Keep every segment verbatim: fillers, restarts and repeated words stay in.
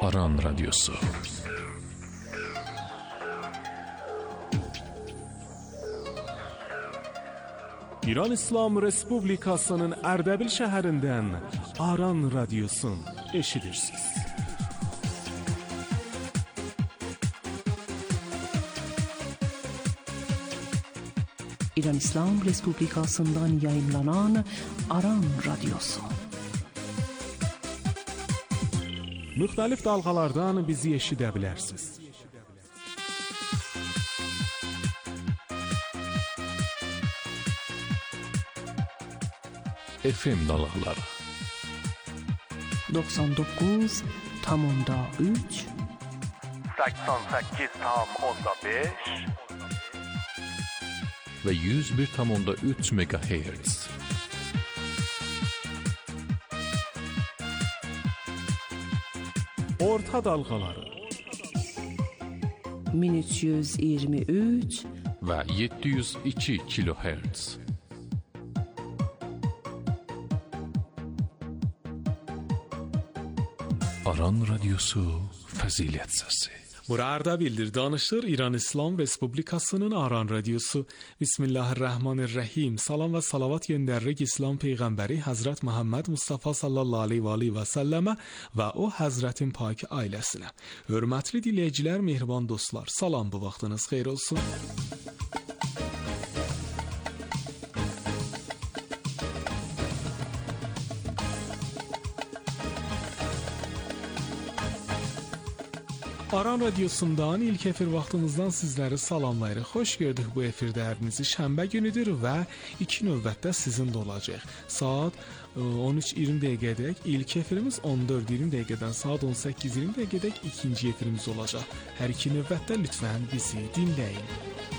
Aran Radyosu. İran İslam Respublikasının Erdebil şəhərindən Aran Radyosun eşidirsiniz. İran İslam Respublikasından yayımlanan Aran Radyosu. Müxtəlif dalğalardan bizi eşidə bilərsiniz. F M dalğaları doksan dokuz nokta üç seksen sekiz nokta beş ve yüz bir nokta üç megahertz. Orta dalğaları bin üç yüz iyirmi üç ve yedi yüz iki kilohertz. Aran Radyosu Fəzilət Səsi. Bura Erdebildir, danışır İran İslam Respublikasının Aran Radyosu. Bismillahirrahmanirrahim. Salam və salavat göndəririk İslam Peyğəmbəri Həzrət Muhammed Mustafa sallallahu aleyhi və aleyhi və səlləmə və o Həzrətin pak ailəsinə. Hörmətli dinləyicilər, mehriban dostlar, salam, bu vaxtınız xeyir olsun. Aran Radyosundan ilk efir vaxtımızdan sizləri salamlayırıq. Xoş gördük bu efirdə hərinizi. Şənbə günüdür və iki növbətdə sizinlə olacaq. Saat on üç iyirmi dəqiqədək ilk efirimiz, on dörd iyirmi dəqiqədən saat on səkkiz iyirmi dəqiqədək ikinci efirimiz olacaq. Hər iki növbətdə lütfən bizi dinləyin.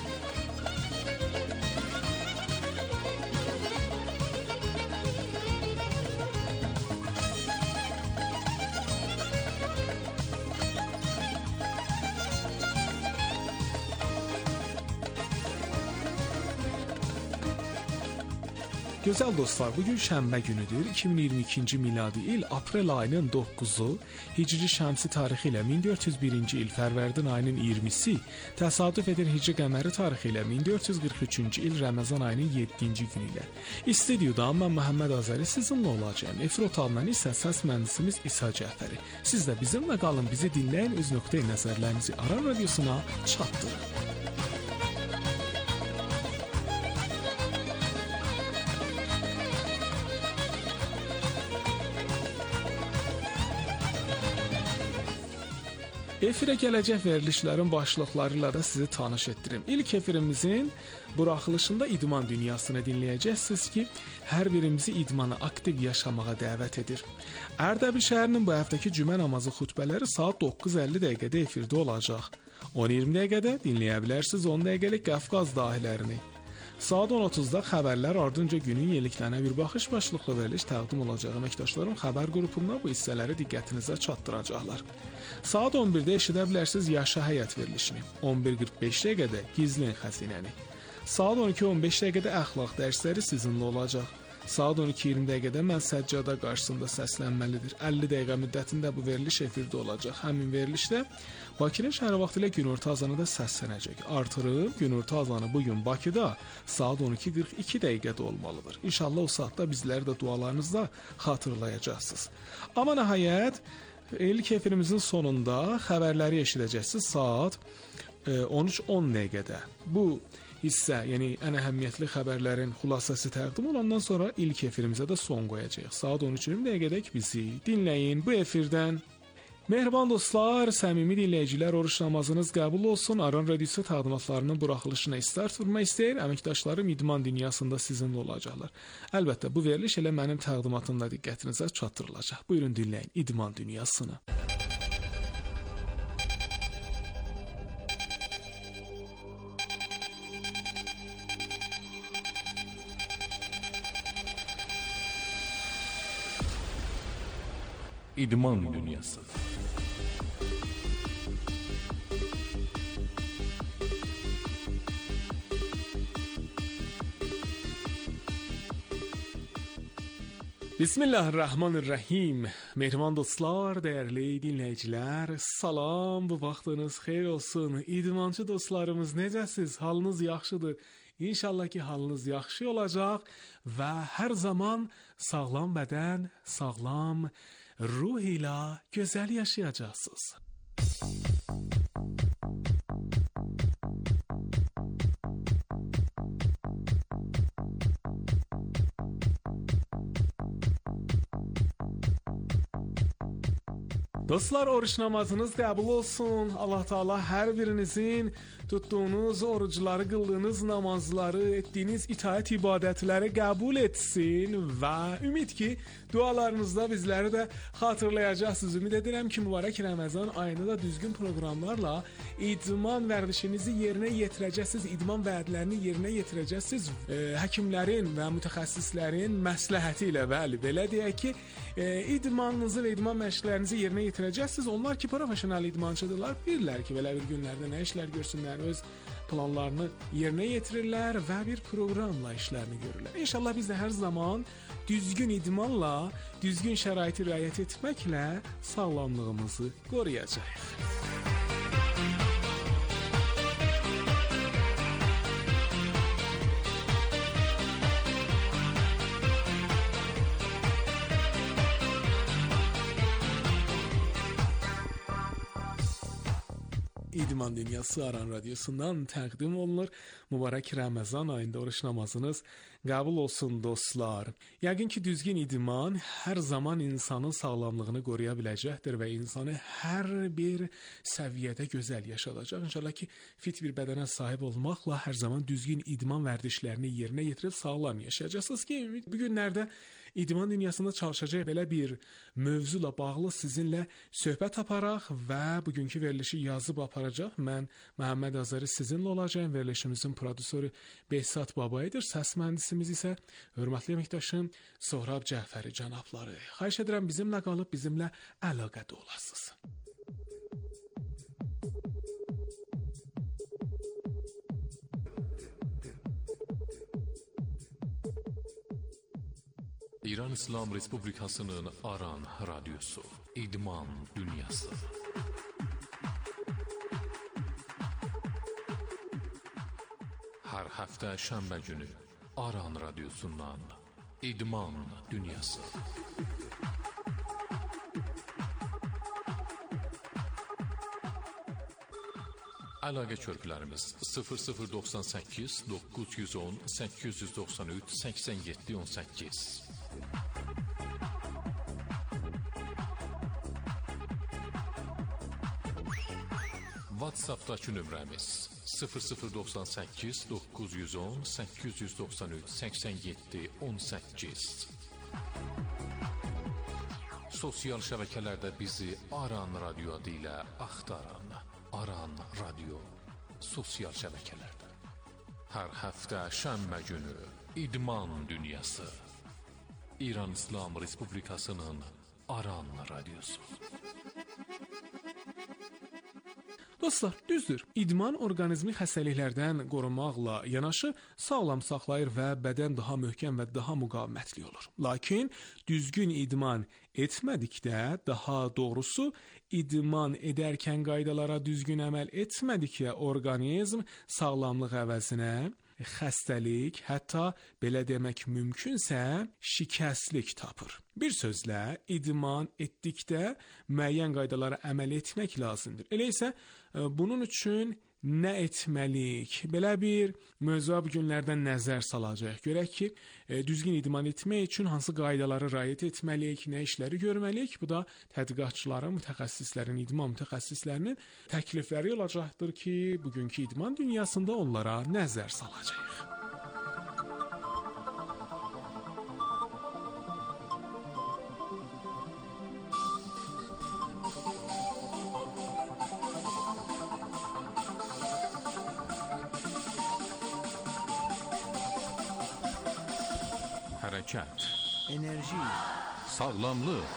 Gözəl dostlar, bugün şənbə günüdür. iki min iyirmi ikinci miladi il aprel ayının doqquzu, Hicri şəmsi tarixi ilə min dörd yüz birinci il fərvərdin ayının iyirmisi, təsadüf edir Hicri qəməri tarixi ilə min dörd yüz qırx üçüncü il Ramazan ayının yeddinci günü ilə. İstudiyada mən Məhəmməd Azəri sizinlə olacağım. Efir otağından isə səs mühəndisimiz İsa Cəfəri. Siz də bizimlə qalın, bizi dinləyin, öz nöqteyi nəzərlərinizi Aran Radiosuna çatdırın. Efirə gələcək verilişlərin başlıqları ilə də sizi tanış etdirim. İlk efirimizin buraxılışında idman dünyasını dinləyəcəksiniz ki, hər birimizi idmanı aktiv yaşamağa dəvət edir. Erdebil şəhərinin bu həftəki cümə namazı xutbələri saat doqquz əlli dəqiqədə efirdə olacaq. on iyirmi dəqiqədə dinləyə bilərsiniz on dəqiqəlik Qafqaz dahilərini. Saat on otuzda xəbərlər, ardınca günün yeniliklərinə bir baxış başlıqlı veriliş təqdim olacaq. Əməkdaşlarım xəbər qrupunda bu hissələri diqqətinizə çatdıracaqlar. Saat on birdə eşidə bilərsiniz Yaşa Həyat verilişini. on bir qırx beş dəqiqədə Gizlin xəzinəni. Saat on iki on beş dəqiqədə əxlaq dərsləri sizinlə olacaq. Saat on iki iyirmi dəqiqədə mən səccada qarşısında səslənməlidir. əlli dəqiqə müddətində bu veriliş efirdə olacaq. Həmin verilişdə Bakının şəhər vaxtı ilə günorta azanı da səslənəcək. Artırım, günorta azanı bugün Bakıda saat on iki qırx iki dəqiqədə olmalıdır. İnşallah o saatda bizləri də dualarınızda xatırlayacaqsınız. Amma nəhayət ilk efirimizin sonunda xəbərləri eşidəcəksiniz saat on üç on dəqiqədə. Bu hissə, yəni ən əhəmiyyətli xəbərlərin xülasəsi təqdim olandan sonra ilk efirimizə də son qoyacağıq. Saat on üç iyirmi dəqiqədək bizi dinləyin bu efirdən. Mehriban dostlar, səmimi dinləyicilər, oruç namazınız qəbul olsun. Aran Radiosu təqdimatlarının buraxılışına start vurmaq istəyir. Əməkdaşlarım idman dünyasında sizinlə olacaqlar. Əlbəttə, bu veriliş elə mənim təqdimatımla diqqətinizə çatdırılacaq. Buyurun dinləyin idman dünyasını. İdman dünyası. Bismillahirrahmanirrahim. Mehriban dostlar, dəyərli dinləyicilər, salam, bu vaxtınız xeyir olsun. İdmançı dostlarımız necəsiz? Halınız yaxşıdır? İnşallah ki, halınız yaxşı olacaq və hər zaman sağlam bədən, sağlam ruh ilə gözəl yaşayacaqsınız. Dostlar, oruç namazınız qəbul olsun. Allah Taala hər birinizin tutduğunuz orucları, qıldığınız namazları, etdiyiniz itaət ibadətləri qəbul etsin və ümid ki, dualarınızda bizləri də xatırlayacaqsınız. Ümid edirəm ki, mübarək Ramazan ayında da düzgün proqramlarla idman vərdişinizi yerinə yetirəcəksiniz, idman vədlərini yerinə yetirəcəksiniz. E, həkimlərin və mütəxəssislərin məsləhəti ilə, bəli, belə deyək ki, e, idmanınızı və idman məşqlərinizi yerinə yetirəcəksiniz. Onlar ki, professional idmançıdırlar, bilirlər ki, belə bir günlərdə nə işlər görsünlər, öz planlarını yerinə yetirirlər və bir proqramla işlərini görürlər. İnşallah biz də hər zaman düzgün idmanla, düzgün şəraiti riayət etməklə sağlamlığımızı qoruyacağıq. İdman Dünyası Aran Radyosu'ndan təqdim olunur. Mübarək Ramazan ayında oruç namazınız qəbul olsun dostlar. Yəqin ki, düzgün idman hər zaman insanın sağlamlığını qoruya biləcəkdir və insanı hər bir səviyyədə gözəl yaşadacaq. İnşallah ki, fit bir bədənə sahib olmaqla hər zaman düzgün idman vərdişlərini yerinə yetirib sağlam yaşayacaqsınız ki, bu günlərdə İdman dünyasında çalışacaq belə bir mövzuyla bağlı sizinlə söhbət aparaq və bugünkü verilişi yazıb aparacaq. Mən Məhəmməd Azəri sizinlə olacağım. Verilişimizin prodüsörü Behzad Babayıdır. Səs mühəndisimiz isə hörmətli əməkdaşım Sohrab Cəfəri cənabları. Xahiş edirəm bizimlə qalıb bizimlə əlaqədə olasınız. İran İslam Respublikasının Aran Radyosu, İdman Dünyası. Hər həftə şənbə günü Aran Radyosundan İdman Dünyası. Əlaqə körpülərimiz sıfır sıfır doxsan səkkiz doqquz yüz on səkkiz yüz doxsan üç səksən yeddi on səkkiz. WhatsApp'dakı nömrəmiz sıfır sıfır doxsan səkkiz doqquz yüz on səkkiz yüz doxsan üç səksən yeddi on səkkiz. Sosial şəbəkələrdə bizi Aran Radyo adı ilə axtarın. Aran Radyo sosial şəbəkələrdə. Hər həftə şənbə günü İdman Dünyası. İran İslam Respublikasının Aran Radyosu. Dostlar, düzdür. İdman orqanizmi xəstəliklərdən qorunmaqla yanaşı sağlam saxlayır və bədən daha möhkəm və daha müqavimətli olur. Lakin düzgün idman etmədikdə, daha doğrusu idman edərkən qaydalara düzgün əməl etmədikdə orqanizm sağlamlıq əvəzinə xəstəlik, hətta belə demək mümkünsə şikəstlik tapır. Bir sözlə, idman etdikdə müəyyən qaydalara əməl etmək lazımdır. Elə isə bunun üçün nə etməliyik? Belə bir mövzuya bu günlərdən nəzər salacağıq. Görək ki, düzgün idman etmək üçün hansı qaydaları riayət etməliyik, nə işləri görməliyik? Bu da tədqiqatçıların, mütəxəssislərin, idman mütəxəssislərinin təklifləri olacaqdır ki, bugünkü idman dünyasında onlara nəzər salacağıq. Hərəkət, enerji, sağlamlıq.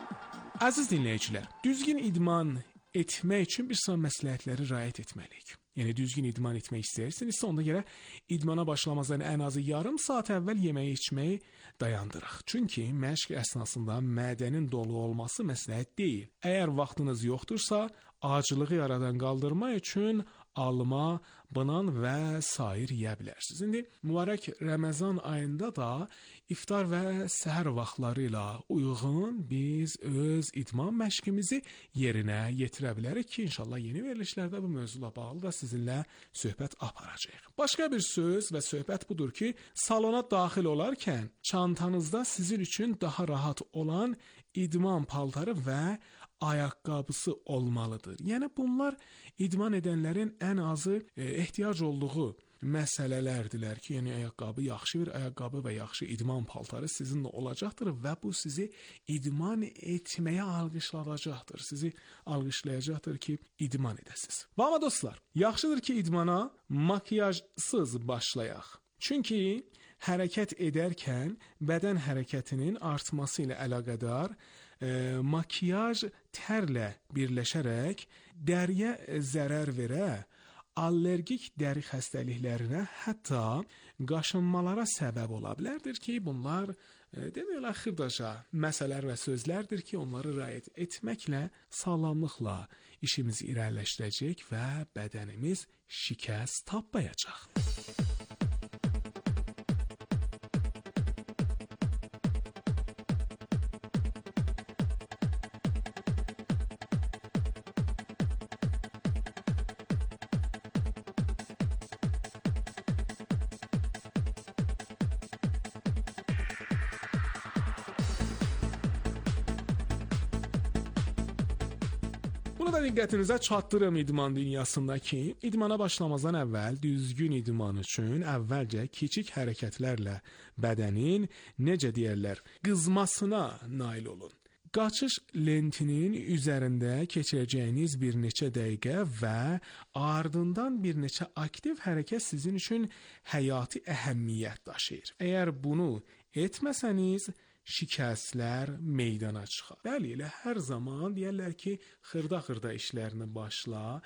Əziz dinləyicilər, düzgün idman etmək üçün bir sıra məsləhətləri riayət etməliyik. yəni düzgün idman etmək istəyirsinizsə, onda görə idmana başlamazdan ən azı yarım saat əvvəl yeməyi içməyi dayandırıq. Çünki məşq əsnasında mədənin dolu olması məsləhət deyil. Əgər vaxtınız yoxdursa, acılığı yaradan qaldırma üçün alma, banan və sair yeyə bilərsiniz. İndi mübarək Ramazan ayında da iftar və səhər vaxtları ilə uyğun biz öz idman məşqimizi yerinə yetirə bilərik ki, inşallah yeni verilişlərdə bu mövzuyla bağlı da sizinlə söhbət aparacağıq. Başqa bir söz və söhbət budur ki, salona daxil olarkən çantanızda sizin üçün daha rahat olan idman paltarı və ayaqqabısı olmalıdır. Yəni bunlar idman edənlərin ən azı e, ehtiyac olduğu məsələlərdirlər ki, yəni ayaqqabı, yaxşı bir ayaqqabı və yaxşı idman paltarı sizinlə olacaqdır və bu sizi idman etməyə alqışladacaqdır. Sizi alqışlayacaqdır ki, idman edəsiniz. Və amma dostlar, yaxşıdır ki, idmana makiyajsız başlayaq. Çünki hərəkət edərkən bədən hərəkətinin artması ilə əlaqədar e, makiyaj tərlə birləşərək dəriyə zərər verə, allergik dəri xəstəliklərinə, hətta qaşınmalara səbəb ola bilərdir ki, bunlar e, demək olar xırdaca məsələlər və sözlərdir ki, onları riayət etməklə, sağlamlıqla işimizi irəliləşdirəcək və bədənimiz şikəst tapmayacaq. Bunu da diqqətinizə çatdırım idman dünyasındakı, idmana başlamazdan əvvəl düzgün idman üçün əvvəlcə kiçik hərəkətlərlə bədənin, necə deyərlər, qızmasına nail olun. Qaçış lentinin üzərində keçirəcəyiniz bir neçə dəqiqə və ardından bir neçə aktiv hərəkət sizin üçün həyati əhəmiyyət daşıyır. Əgər bunu etməsəniz, şikəstlər meydana çıxar. Bəli, elə hər zaman deyərlər ki, xırda-xırda işlərini başla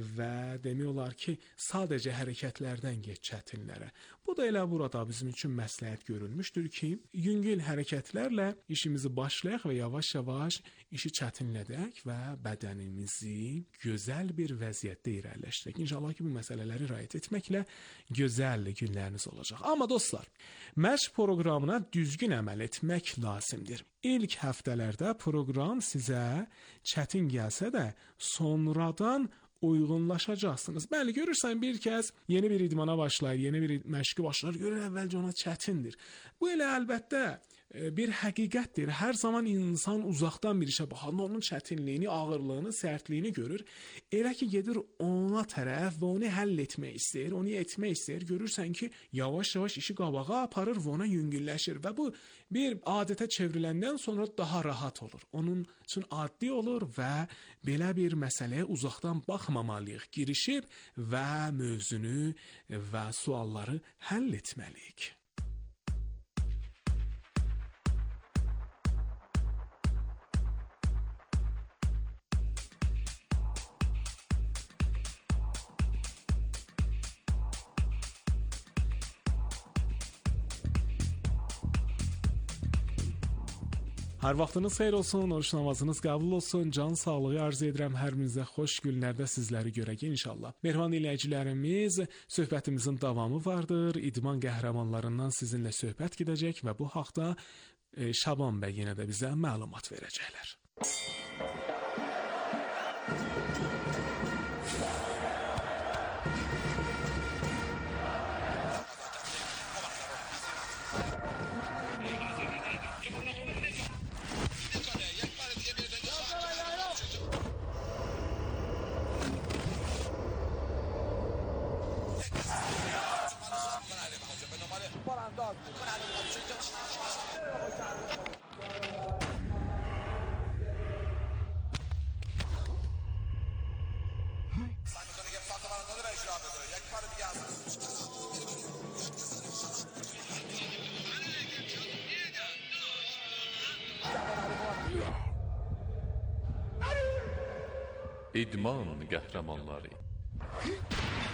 və demək olar ki, sadəcə hərəkətlərdən geç çətinlərə. Bu da elə burada bizim üçün məsləhət görülmüşdür ki, yüngül hərəkətlərlə işimizi başlayaq və yavaş-yavaş işi çətinlədək və bədənimizi gözəl bir vəziyyətdə irəliləşdirək. İnşallah ki, bu məsələləri riayət etməklə gözəl günləriniz olacaq. Amma dostlar, məşq proqramına düzgün əməl etmək lazımdır. İlk həftələrdə proqram sizə çətin gəlsə də, sonradan uyğunlaşacaqsınız. Bəli, görürsən bir kəs yeni bir idmana başlayır, yeni bir məşqi başlar, görür əvvəlcə ona çətindir. Bu elə əlbəttə bir həqiqətdir. Hər zaman insan uzaqdan bir işə baxar, onun çətinliyini, ağırlığını, sərtliyini görür. Elə ki, gedir ona tərəf və onu həll etmək istəyir, onu etmək istəyir. Görürsən ki, yavaş-yavaş işi qabağa aparır və ona yüngülləşir və bu bir adətə çevriləndən sonra daha rahat olur. Onun üçün addi olur və belə bir məsələyə uzaqdan baxmamalıyıq. Girişib və mövzunu və sualları həll etməliyik. Hər vaxtınız xeyir olsun, oruç namazınız qəbul olsun, can sağlığı arzu edirəm hər birinizə xoş günlərdə sizləri görək inşallah. Mehriban dinləyicilərimiz, söhbətimizin davamı vardır, idman qəhrəmanlarından sizinlə söhbət gedəcək və bu haqda e, Şaban bəy yenə də bizə məlumat verəcəklər. İdman qəhrəmanları.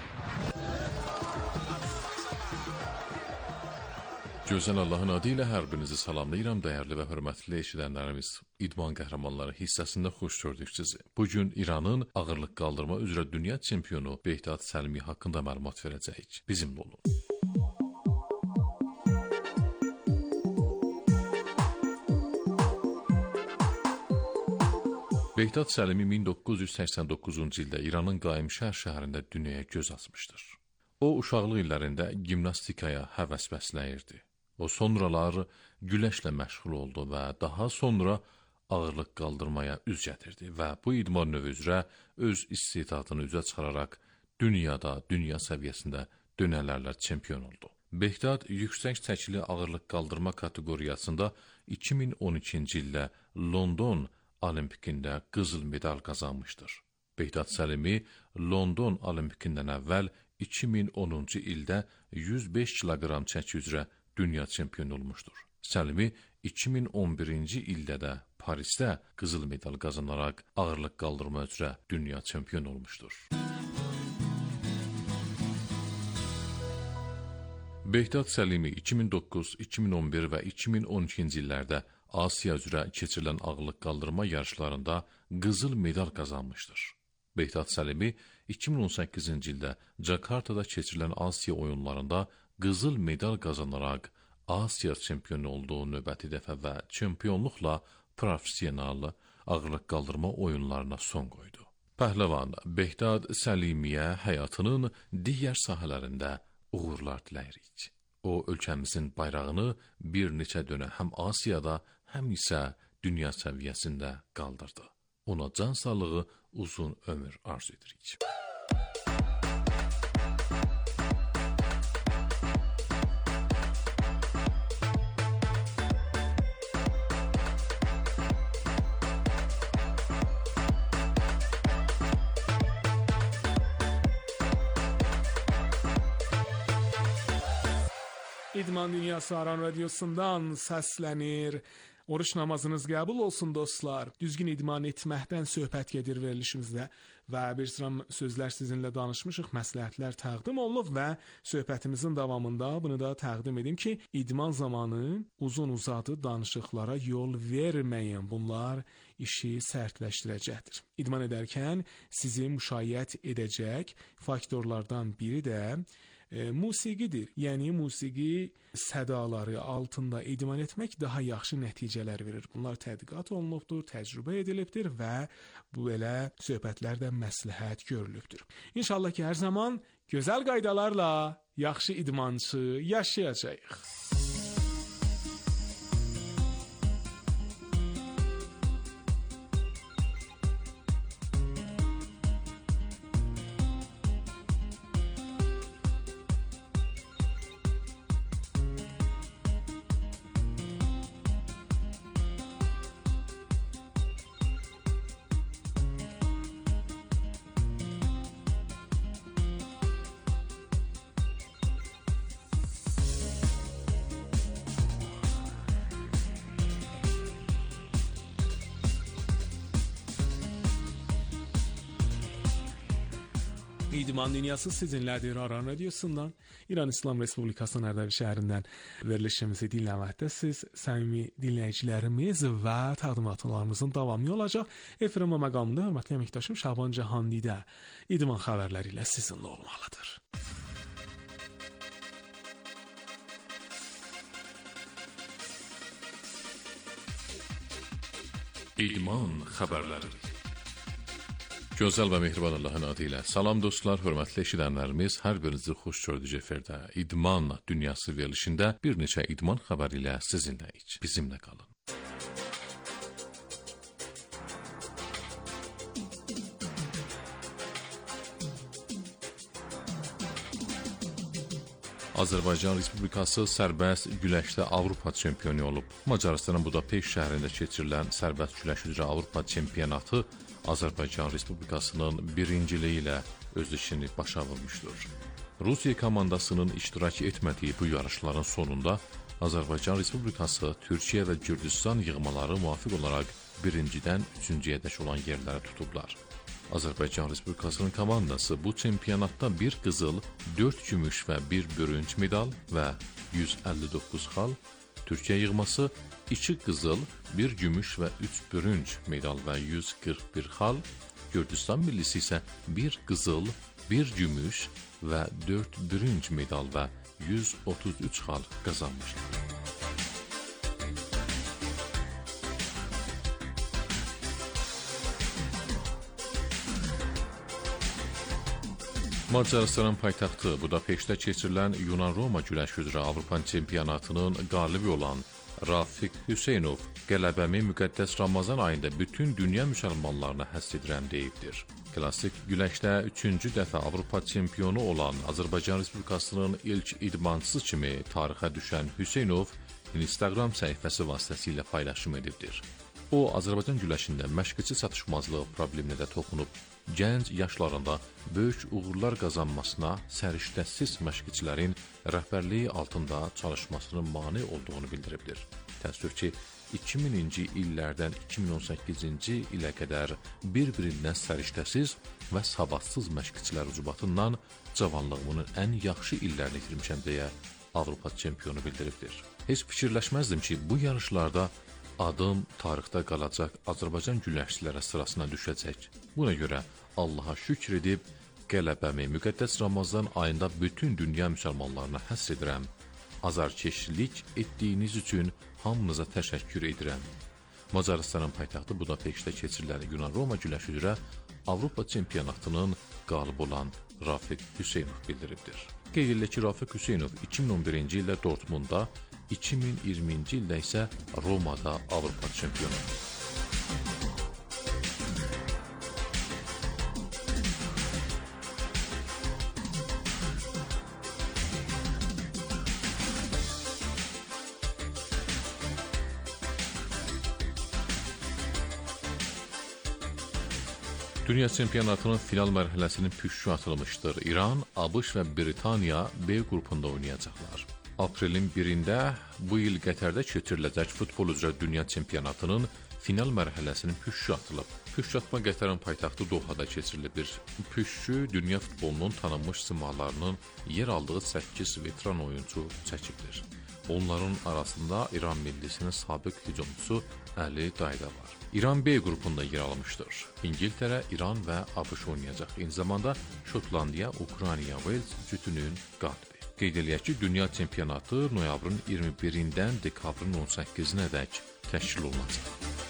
Gözəl Allahın adı ilə hər birinizi salamlayıram, dəyərli və hörmətli eşidənlərimiz. İdman qəhrəmanları hissəsində xoş gördük sizi. Bugün İranın ağırlıq qaldırma üzrə dünya çempionu Behdat Səlimi haqqında məlumat verəcəyik. Bizimlə olun. Behdat Səlimi min doqquz yüz səksən doqquzuncu ildə İranın Qaimşəhər şəhərində dünyaya göz açmışdır. O, uşaqlıq illərində gimnastikaya həvəs bəsləyirdi. O, sonralar güləşlə məşğul oldu və daha sonra ağırlıq qaldırmaya üz gətirdi və bu idman növü üzrə öz istedadını üzə çıxararaq dünyada, dünya səviyyəsində dönərlərlə çempion oldu. Behdat yüksək çəkili ağırlıq qaldırma kateqoriyasında iki min on ikinci ildə London Olimpikində qızıl medal qazanmışdır. Behdat Səlimi London Olimpikindən əvvəl iki min onuncu ildə yüz beş kiloqram çəki üzrə dünya çempionu olmuşdur. Səlimi iki min on birinci ildə də Parisdə qızıl medal qazanaraq ağırlıq qaldırma üzrə dünya çempionu olmuşdur. Behdat Səlimi iki min doqquz, iki min on bir və iki min on ikinci illərdə Asiya üzrə keçirilən ağırlıq qaldırma yarışlarında qızıl medal qazanmışdır. Behdat Səlimi iki min on səkkizinci ildə Jakartada keçirilən Asiya oyunlarında qızıl medal qazanaraq Asiya çempionu olduğu növbəti dəfə və çempionluqla professional ağırlıq qaldırma oyunlarına son qoydu. Pəhləvan Behdat Səlimiyə həyatının digər sahələrində uğurlar diləyirik. O, ölkəmizin bayrağını bir neçə dönə həm Asiyada, həm isə dünya səviyyəsində qaldırdı. Ona can sağlığı, uzun ömür arzu edirik. İdman Dünyası Aran Radyosu'ndan səslənir. Oruç namazınız qəbul olsun dostlar. Düzgün idman etməkdən söhbət gedir verilişimizdə və bir sıra sözlər sizinlə danışmışıq, məsləhətlər təqdim olunub və söhbətimizin davamında bunu da təqdim edim ki, idman zamanı uzun-uzadı danışıqlara yol verməyin. Bunlar işi sərtləşdirəcəkdir. İdman edərkən sizi müşayiət edəcək faktorlardan biri də E, musiqidir. Yəni musiqi sədaları altında idman etmək daha yaxşı nəticələr verir. Bunlar tədqiqat olunubdur, təcrübə edilibdir və bu belə söhbətlərdə məsləhət görülübdür. İnşallah ki, hər zaman gözəl qaydalarla yaxşı idmançı yaşayacağıq. İdman Dünyası sizinlədir Aran Radyosu'ndan. İran İslam Respublikasının Ərdəbil şəhərindən verilişimizi dinləməkdə siz səmimi dinləyicilərimiz və təqdimatlarımızın davamı olacaq. Efirəm məqamında hörmətli əməkdaşım Şaban Cahandidə idman xəbərləri ilə sizinlə olmalıdır. İdman xəbərləri. Gözəl və mehriban Allahın adı ilə salam dostlar, hörmətli eşidənlərimiz, hər birinizi xoş gördük efirdə. İdman Dünyası verilişində bir neçə idman xəbəri ilə sizinləyik. Bizimlə qalın. Azərbaycan Respublikası sərbəst güləşdə Avropa çempionu olub. Macarıstanın Budapeşt şəhərində keçirilən sərbəst güləş üzrə Avropa çempionatı Azərbaycan Respublikasının birinciliyi ilə öz işini başa vurmuşdur. Rusiya komandasının iştirak etmədiyi bu yarışların sonunda Azərbaycan Respublikası Türkiyə və Gürcüstan yığmaları müvafiq olaraq birincidən üçüncüyə dək olan yerləri tutublar. Azərbaycan Respublikasının komandası bu çempionatda bir qızıl, dörd gümüş və bir bürünc medal və yüz əlli doqquz xal, Türkiyə yığması iki qızıl, bir gümüş və üç bürünc medal və yüz qırx bir xal, Gürcüstan millisi isə bir qızıl, bir gümüş və dörd bürünc medal və yüz otuz üç xal qazanmışdır. Macarıstanın paytaxtı Budapeştdə keçirilən Yunan-Roma güləş üzrə Avropa çempionatının qalibi olan Rafiq Hüseynov qələbəmi müqəddəs Ramazan ayında bütün dünya müsəlmanlarına həsr edirəm deyibdir. Klassik güləşdə üçüncü dəfə Avropa çempionu olan Azərbaycan Respublikasının ilk idmançısı kimi tarixə düşən Hüseynov Instagram səhifəsi vasitəsilə paylaşım edibdir. O, Azərbaycan güləşində məşqçi çatışmazlığı probleminə də toxunub, gənc yaşlarında böyük uğurlar qazanmasına səriştəsiz məşqçilərin rəhbərliyi altında çalışmasının mane olduğunu bildiribdir. Təəssüf ki, iki minci illərdən iki min on səkkizinci ilə qədər bir-birindən səriştəsiz və savadsız məşqçilər ucubatından cavanlığımın ən yaxşı illərini itirmişəm deyə Avropa çempionu bildiribdir. Heç fikirləşməzdim ki, bu yarışlarda adım tarixdə qalacaq Azərbaycan güləşçiləri sırasına düşəcək. Buna görə Allaha şükr edib, qələbəmi müqəddəs Ramazan ayında bütün dünya müsəlmanlarına həsr edirəm. Azarkeşlik etdiyiniz üçün hamınıza təşəkkür edirəm. Macarıstanın paytaxtı Budapeştdə keçirilən Yunan-Roma güləş üzrə Avropa çempionatının qalib olan Rafiq Hüseynov bildiribdir. Qeyd edilir ki, Rafiq Hüseynov iki min on birinci ildə Dortmundda, iki min iyirminci ildə isə Romada Avropa çempionu. Dünya çempionatının final mərhələsinin püşkü atılmışdır. İran, ABŞ və Britaniya B qrupunda oynayacaqlar. Aprelin birində bu il Qətərdə keçiriləcək futbol üzrə dünya çempionatının final mərhələsinin püşkü atılıb. Püşkü atma Qətərin paytaxtı Dohada keçirilibdir. Püşkü dünya futbolunun tanınmış simalarının yer aldığı səkkiz veteran oyuncu çəkibdir. Onların arasında İran millisinin sabiq hücumçusu Əli Dayda var. İran B qrupunda yer almışdır. İngiltərə, İran və ABŞ oynayacaq. Eyni zamanda Şotlandiya, Ukrayna, Wales cütünün qalibi. Qeyd eləyək ki, dünya çempionatı noyabrın iyirmi birindən dekabrın on səkkizinə dək təşkil olunacaq.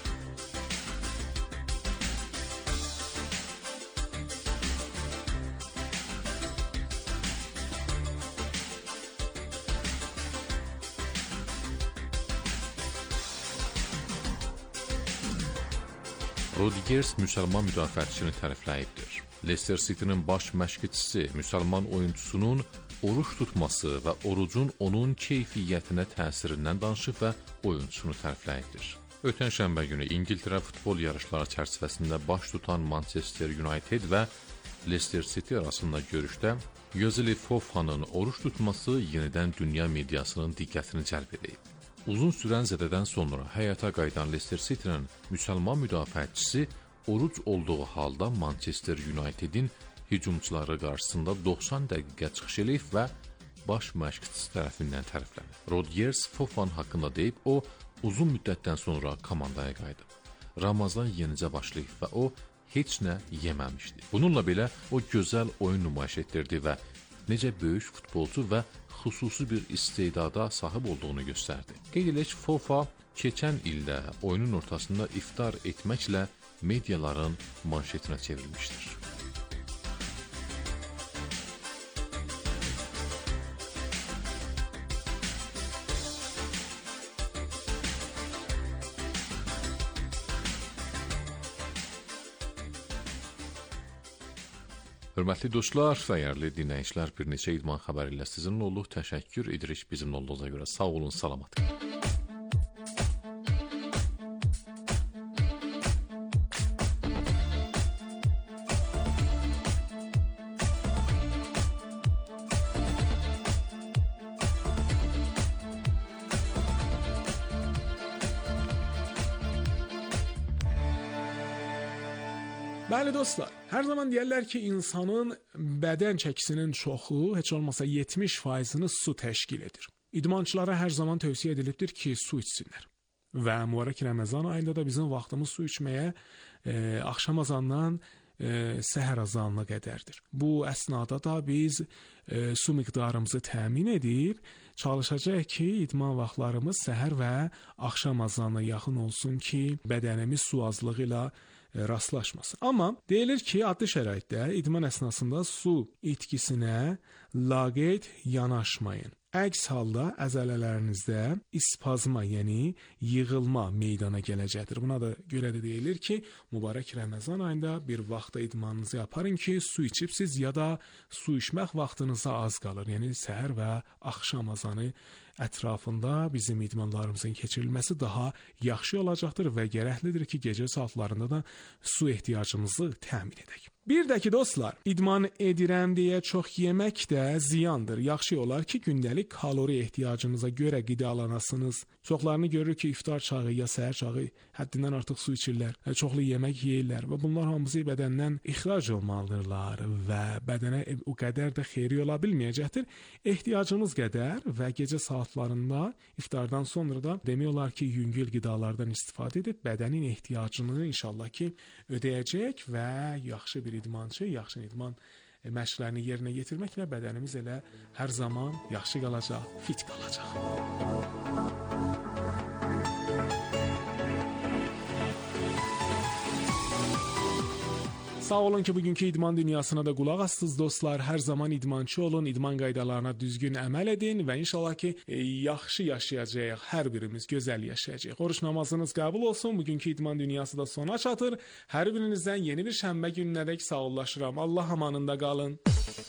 Rodgers müsəlman müdafiəçisini tərifləyibdir. Leicester City-nin baş məşqçisi müsəlman oyuncusunun oruç tutması və orucun onun keyfiyyətinə təsirindən danışıb və oyuncusunu tərifləyibdir. Ötən şənbə günü İngiltərə futbol yarışları çərçivəsində baş tutan Manchester United və Leicester City arasında görüşdə Gözeli Fofanın oruç tutması yenidən dünya mediasının diqqətini cəlb edib. Uzun sürən zədədən sonra həyata qayıdan Leicester City-nin müsəlman müdafiəçisi oruc olduğu halda Manchester United-in hücumçuları qarşısında doxsan dəqiqə çıxış edib və baş məşqçisi tərəfindən təriflənib. Rodgers Fofan haqqında deyib, o uzun müddətdən sonra komandaya qayıdıb. Ramazan yenicə başlayıb və o heç nə yeməmişdi. Bununla belə o gözəl oyun nümayiş etdirdi və necə böyük futbolcu və xüsusi bir istedada sahib olduğunu göstərdi. Qeyd edək ki, Fofa keçən ildə oyunun ortasında iftar etməklə mediaların manşetinə çevrilmişdir. Hörmətli dostlar, dəyərli dinləyicilər, bir neçə idman xəbəri ilə sizinlə olduq. Təşəkkür edirik bizimlə olduğunuza görə. Sağ olun, salamat. Bəli dostlar, hər zaman deyirlər ki, insanın bədən çəkisinin çoxu, heç olmasa yetmiş faizini su təşkil edir. İdmançılara hər zaman tövsiyə edilibdir ki, su içsinlər. Və mübarək Ramazan ayında da bizim vaxtımız su içməyə e, axşam azandan e, səhər azanına qədərdir. Bu əsnada da biz e, su miqdarımızı təmin edib çalışacağıq ki, idman vaxtlarımız səhər və axşam azanına yaxın olsun ki, bədənimiz su azlığı ilə rastlaşmasın. Amma deyilir ki, adlı şəraitdə idman əsnasında su itkisinə laqeyd yanaşmayın. Əks halda əzələlərinizdə ispazma, yəni yığılma meydana gələcəkdir. Buna da görə də deyilir ki, mübarək Ramazan ayında bir vaxtda idmanınızı yaparın ki, su içibsiz ya da su içmək vaxtınıza az qalır. Yəni səhər və axşam azanı ətrafında bizim idmanlarımızın keçirilməsi daha yaxşı olacaqdır və gərəklidir ki, gecə saatlarında da su ehtiyacımızı təmin edək. Bir də ki, dostlar, idman edirəm deyə çox yemək də ziyandır. Yaxşı olar ki, gündəlik kalori ehtiyacınıza görə qidalanasınız. Çoxlarını görürük ki, iftar çağı ya səhər çağı həddindən artıq su içirlər, çoxlu yemək yeyirlər və bunlar hamısı bədəndən ixrac olmalıdırlar və bədənə o qədər də xeyri ola bilməyəcəkdir. Ehtiyacımız qədər və gecə saatlarında iftardan sonra da demək olar ki, yüngül qidalardan istifadə edib bədənin ehtiyacını inşallah ki, ödəyəcək və yaxşı bir idmançı, yaxşı idman məşqlərini yerinə yetirməklə bədənimiz elə hər zaman yaxşı qalacaq, fit qalacaq. Sağ olun ki, bugünkü idman dünyasına da qulaq astınız dostlar. Hər zaman idmançı olun, idman qaydalarına düzgün əməl edin və inşallah ki, e, yaxşı yaşayacağıq, hər birimiz gözəl yaşayacağıq. Oruç namazınız qəbul olsun. Bugünkü idman dünyası da sona çatır. Hər birinizdən yeni bir şənbə gününədək sağollaşıram. Allah amanında qalın.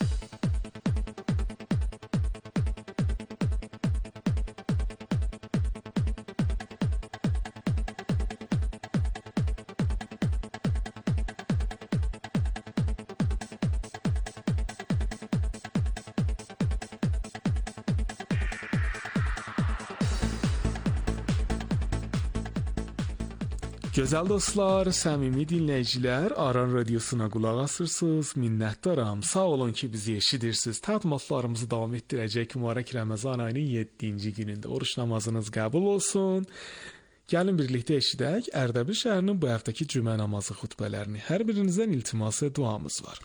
Gözəl dostlar, səmimi dinləyicilər, Aran Radiosuna qulaq asırsınız. Minnətdaram. Sağ olun ki, bizi eşidirsiniz. Təlimatlarımızı davam etdirəcək mübarək Ramazan ayının yeddinci günündə. Oruç namazınız qəbul olsun. Gəlin birlikdə eşidək Ərdəbil şəhərinin bu həftəki cümə namazı xutbələrini. Hər birinizdən iltiması duamız var.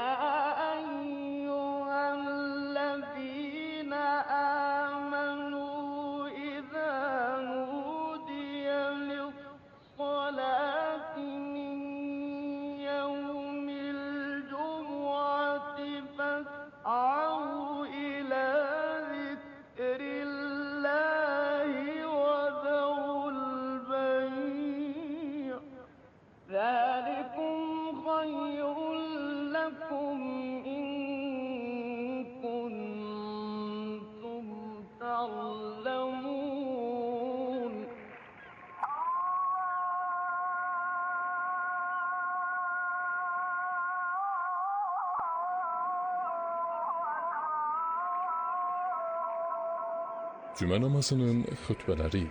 Cümə namazının xutbələri.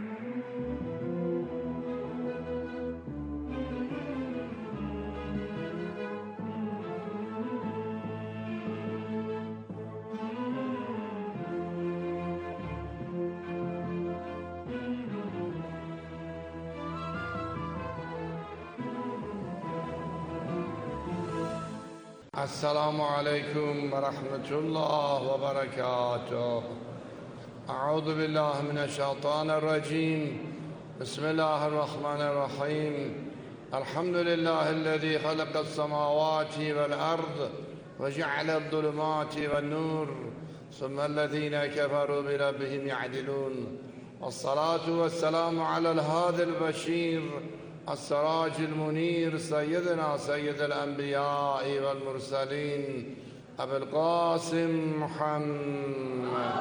السلام عليكم ورحمة الله وبركاته. أعوذ بالله من الشيطان الرجيم. بسم الله الرحمن الرحيم. الحمد لله الذي خلق السماوات والأرض وجعل الظلمات والنور ثم الذين كفروا بربهم يعدلون. والصلاة والسلام على الهادي البشير السراج المنير سيدنا سيد الأنبياء والمرسلين أبي القاسم محمد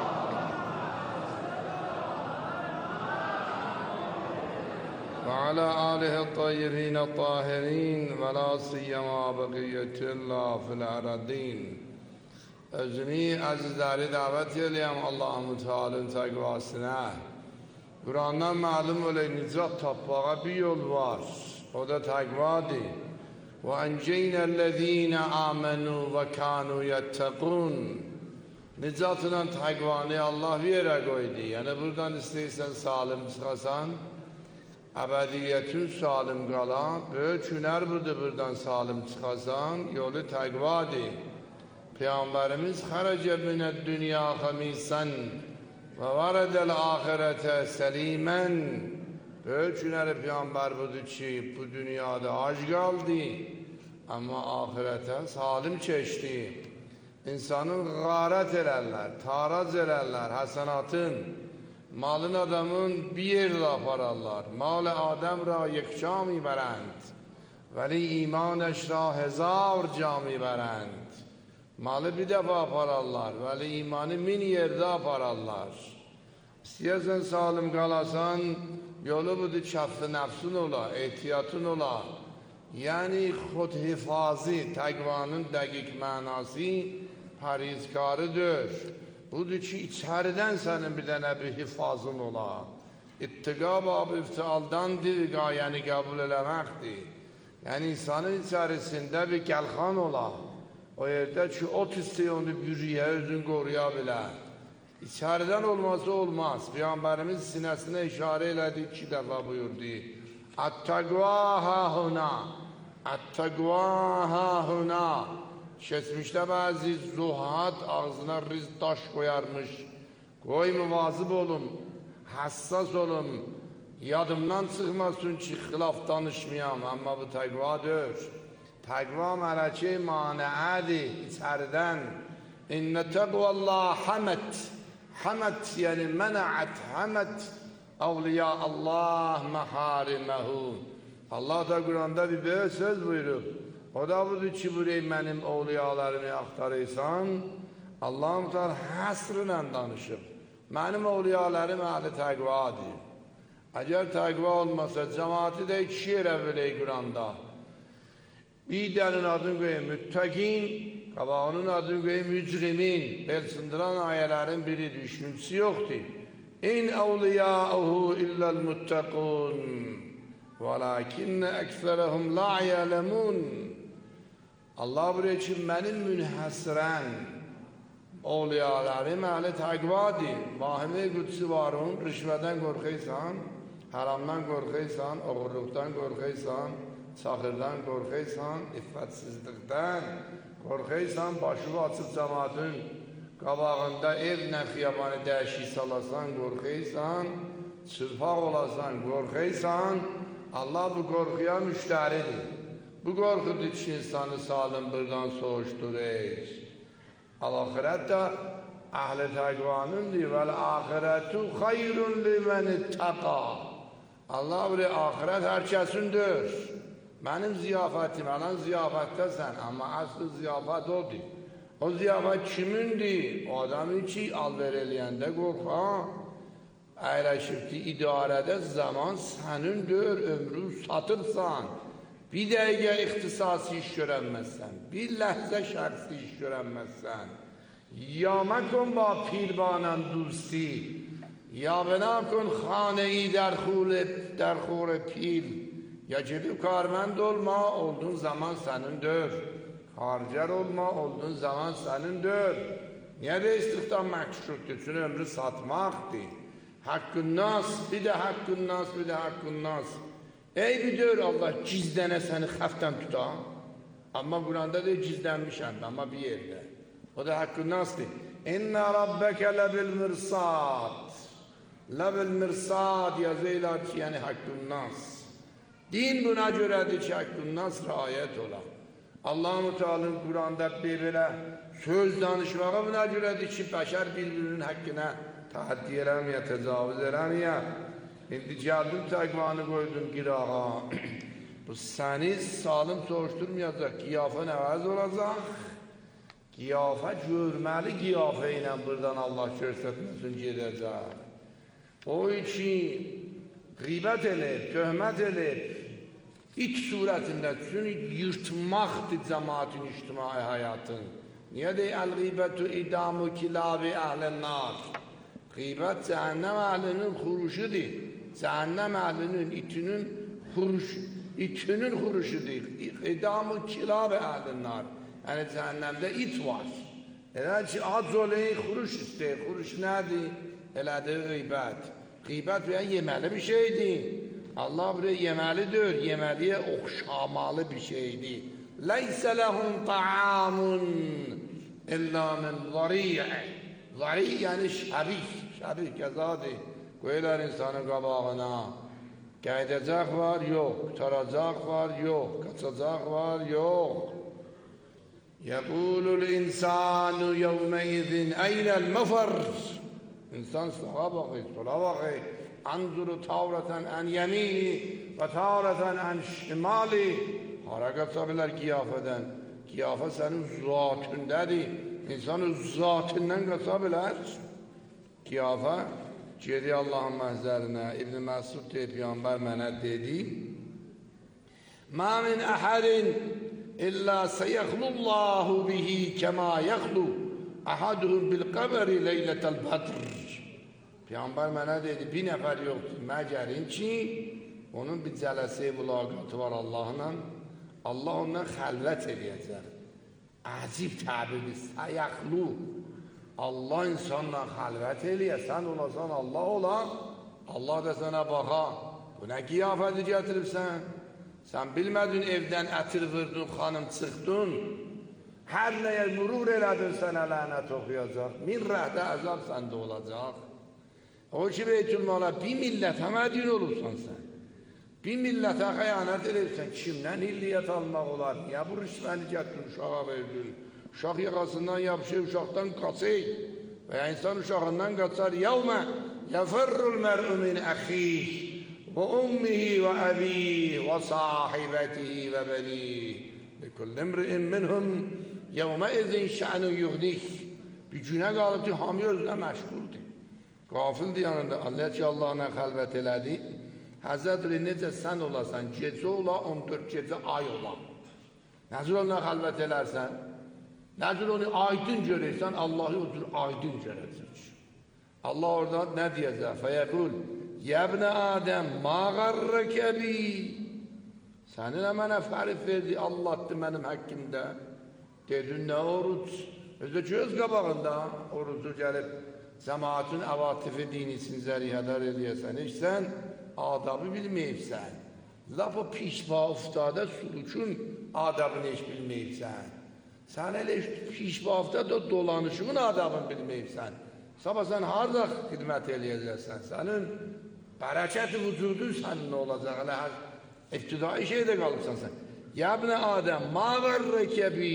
وعلى آله الطيبين الطاهرين ولا سيما بقية الله في الأرضين. Özümü azizləri davet edəyəm Allah'ın Teala'nın təqvasına. Kur'an'dan malum olay nicat tapmağa bir yol var. O da təqvadır. وأنجينا الذين آمنوا وكانوا يتقون. Nicatla takvanı Allah bir yere koydu. Yani buradan isteysen salim çıkasan, ebediyetin salim kalan, ölçüner burada buradan salim çıkasan, yolu takvadı. Peygamberimiz harece mined dünya hamisen ve varedel ahirete selimen. Ölçüner Peygamber budur ki bu dünyada aç kaldı ama ahirete salim çeşti. İnsanın gâret elerler, taraz elerler, hasenatın, malın adamın bir yerde apararlar. Mal-ı Adem ra yekca mi berend, veli imanش را hezar cami berend. Malı bir defa apararlar, veli imanı min yerde apararlar. İstiyorsan salim kalasan, yolu budur çafı nefsun ola, ehtiyatın ola. Yani khudhifazı, takvanın dakik manası parizkarıdır. Budur ki içeriden senin bir tane bir hifazın ola. İttiqa bab iftialdandır, gayeni kabul elemektir. Yani insanın içerisinde bir gelhan ola. O yerde ki ot isteyi onu yürüye, özün koruya bile. İçeriden olması olmaz. Peygamberimiz sinesine işare eyledi, iki defa buyurdu. At-takva ha-huna, at-takva ha-huna. Kesmişte bazı zuhat ağzına riz taş koyarmış. Koy muvazıb olun, hassas olun. Yadımdan çıkmasın ki xilaf danışmayam, ama bu takvadır. Takva meleke maneədir içeriden. İnne tekvallah hamet. Hamet yani menaat, hamet. Avliya Allah meharimehu. Allah da Kur'an'da bir böyle söz buyurup, o da budur ki burayı benim avliyalarımı aktarırsan, Allah-u Teala hasrıyla danışır. Benim avliyalarım ehli takvadır. Eğer takva olmasa cemaati de iki yere böyle Kur'an'da. Bir derin adını koyayım müttakin, kabağının adını koyayım mücrimin. Bel sındıran ayelerin biri düşüncesi yoktu. İn evliyâuhu illel muttakun. Velakinne ekserehum la ya'lemun. Allah buraya için benim münhasıran avliyalarım ehli takvadır. Vahime kutsu varın, rüşveden korkuysan, haramdan korkuysan, oğurluktan korkuysan, çakırdan korkuysan, iffetsizlikten korkuysan, başı açıp cemaatin qabağında evlə xiyabanı dəşi salasan, korkuysan, çırpaq olasan, korkuysan, Allah bu korkuya müşteridir. Bu korkudur ki insanı salim buradan soğuşturur. Al-ahiret de ahl-i takvanındır. Vel-ahiretu hayrun limen ittaka. Allah buraya ahiret herkesindir. Benim ziyafetim, alan ziyafettesin ama asıl ziyafet odur. O ziyafet kimindir? O adamın ki alver eləyəndə korka. Əyləşibdi idarədə zaman sənindir, ömrü satırsan. Bir dəqiqə ixtisasi iş görənməzsən, bir ləhzə şəxsi iş görənməzsən. Ya məkun ba pirbanan دوستی یا بنا کن خانه ای در خور در خور پیر یا gibi karmend olma olduğun zaman senindir. Harcar olma olduğun zaman senindir. Niye de istihdam məkşurdur? Çünkü ömrü satmaktır. Hakkın nas, bir de hakkın nas, bir de hakkın nas. Ey bir diyor Allah gizlene seni xəfdən tutan. Ama Kur'an'da da gizlenmişəm, ama bir yerde. O da hakkın nasdır. İnne rabbeke lebil mirsad. Lebil mirsad yazıylar ki yani hakkın nas. Din buna göredir ki hakkın nas riayet ola. Allah-u Teala'nın Kur'an'da böyle söz danışmağa buna göredir ki beşer birbirinin hakkına tahaddi edemiyor, tecavüz edemiyor. Şimdi geldim takvanı koydum girağa. Bu seni salim soğuşturmayacak, kiyafe nevaz olacak. Kiyafe görmeli, kiyafe ile buradan Allah göstermesin gidecek. O için gıybet edip, töhmet edip, iç suretinde çünkü yırtmaktır cemaatin içtimai hayatın. Niye de el-gıybetu idamu kilabi ehlen nar? Gıybet cehennem ehlinin huruşudur. Cehennem ehlinin itinin huruş, İtinin huruşu değil. İdamı kilab ehlinnar. Yani cehennemde it var. Elə ki, az olayı xuruş istəyir. Xuruş nədir? Elədir qeybət. Qeybət veya yeməli bir şeydir. Allah buraya yeməlidir. Yeməliyə oxşamalı bir şeydir. Leysə ləhum ta'amun illa min zariyə. Zariyə yəni şəbih. Şəbih gəzadır. Qoyurlar insanın qabağına. Qaydacaq var, yox. Taracaq var, yox. Qaçacaq var, yox. يقول الإنسان يومئذ أين المفر إنسان sağa bakıyor, sola bakıyor انظر تارة عن يميني وتارة عن شمالي hara kaçabilir kıyafeden kıyafet senin zatındadır insanın zatından kaçabilir kıyafet geri Allah'ın mehzerine İbn Mesud diye Peygamber mənə dedi ma min ahadin İlla seyehlullahu bihi kema yehlu ahaduhum bil kabri leyletel badr. Peygamber mənə dedi, bir nəfər yoxdur, məgərin ki, onun bir cələsi mülaqatı var Allah'la, Allah ondan xəlvət eləyəcək. Əcib təbirdir, seyehlu. Allah insanla xəlvət eləyə, sən olasan Allah ola, Allah da sənə baxa. Bu nə qiyafəti gətiribsən? Sen bilmedin evden ətir vırdın, xanım çıxdın. Hər nəyə mürur elədin sənə lənət oxuyacaq. Min rəhdə əzab səndə olacaq. O ki Beytülmala bir millətə mədin olursan sən. Bir millətə xəyanət edirsən. Kimdən illiyyət almaq olar? Niyə bu rüşvəni gətirin, uşağa verdin? Uşaq yaxasından yapışır, uşaqdan qaçır. Və ya insan uşağından qaçar. Yevmə yəfərrul mər'u min əxih. وأمه وأبيه وصاحبته وبنيه لكل امرئ منهم يومئذ شأن يغنيه bir günə qalıb ki, hamı özünə məşğuldur. Qafildir yanında. Allah ki, Allah'ına xəlvət elədi. Həzrətli necə sən olasan, gecə ola, on dörd gecə ay ola. Nəzir onunla xəlvət elərsən, nəzir onu aydın görürsən, Allah'ı o cür aydın görəcək. Allah orada nə deyəcək? Fəyəqul Ya ibn Adem, ma garreke bi? Seninle mənə fərif verdi, Allah'tı mənim həkkimdə. Dedin, nə oruç? Özü göz qabağında orucu gəlib, cəmaatın əvatifi dinisini zərihədar eləyəsən. Heç sən adabı bilməyibsən. Laf o pişva uftada sulukun adabını heç bilməyibsən. Sən elə pişva uftada dolanışımın adabını bilməyibsən. Sabah sən harada xidmət eləyəcəksən? Sənin bərəkət-i vücudun sənin olacaq, hələ hər iftidai şeydə qalıbsan sən. Ya ibn Adəm, ma garreke bi?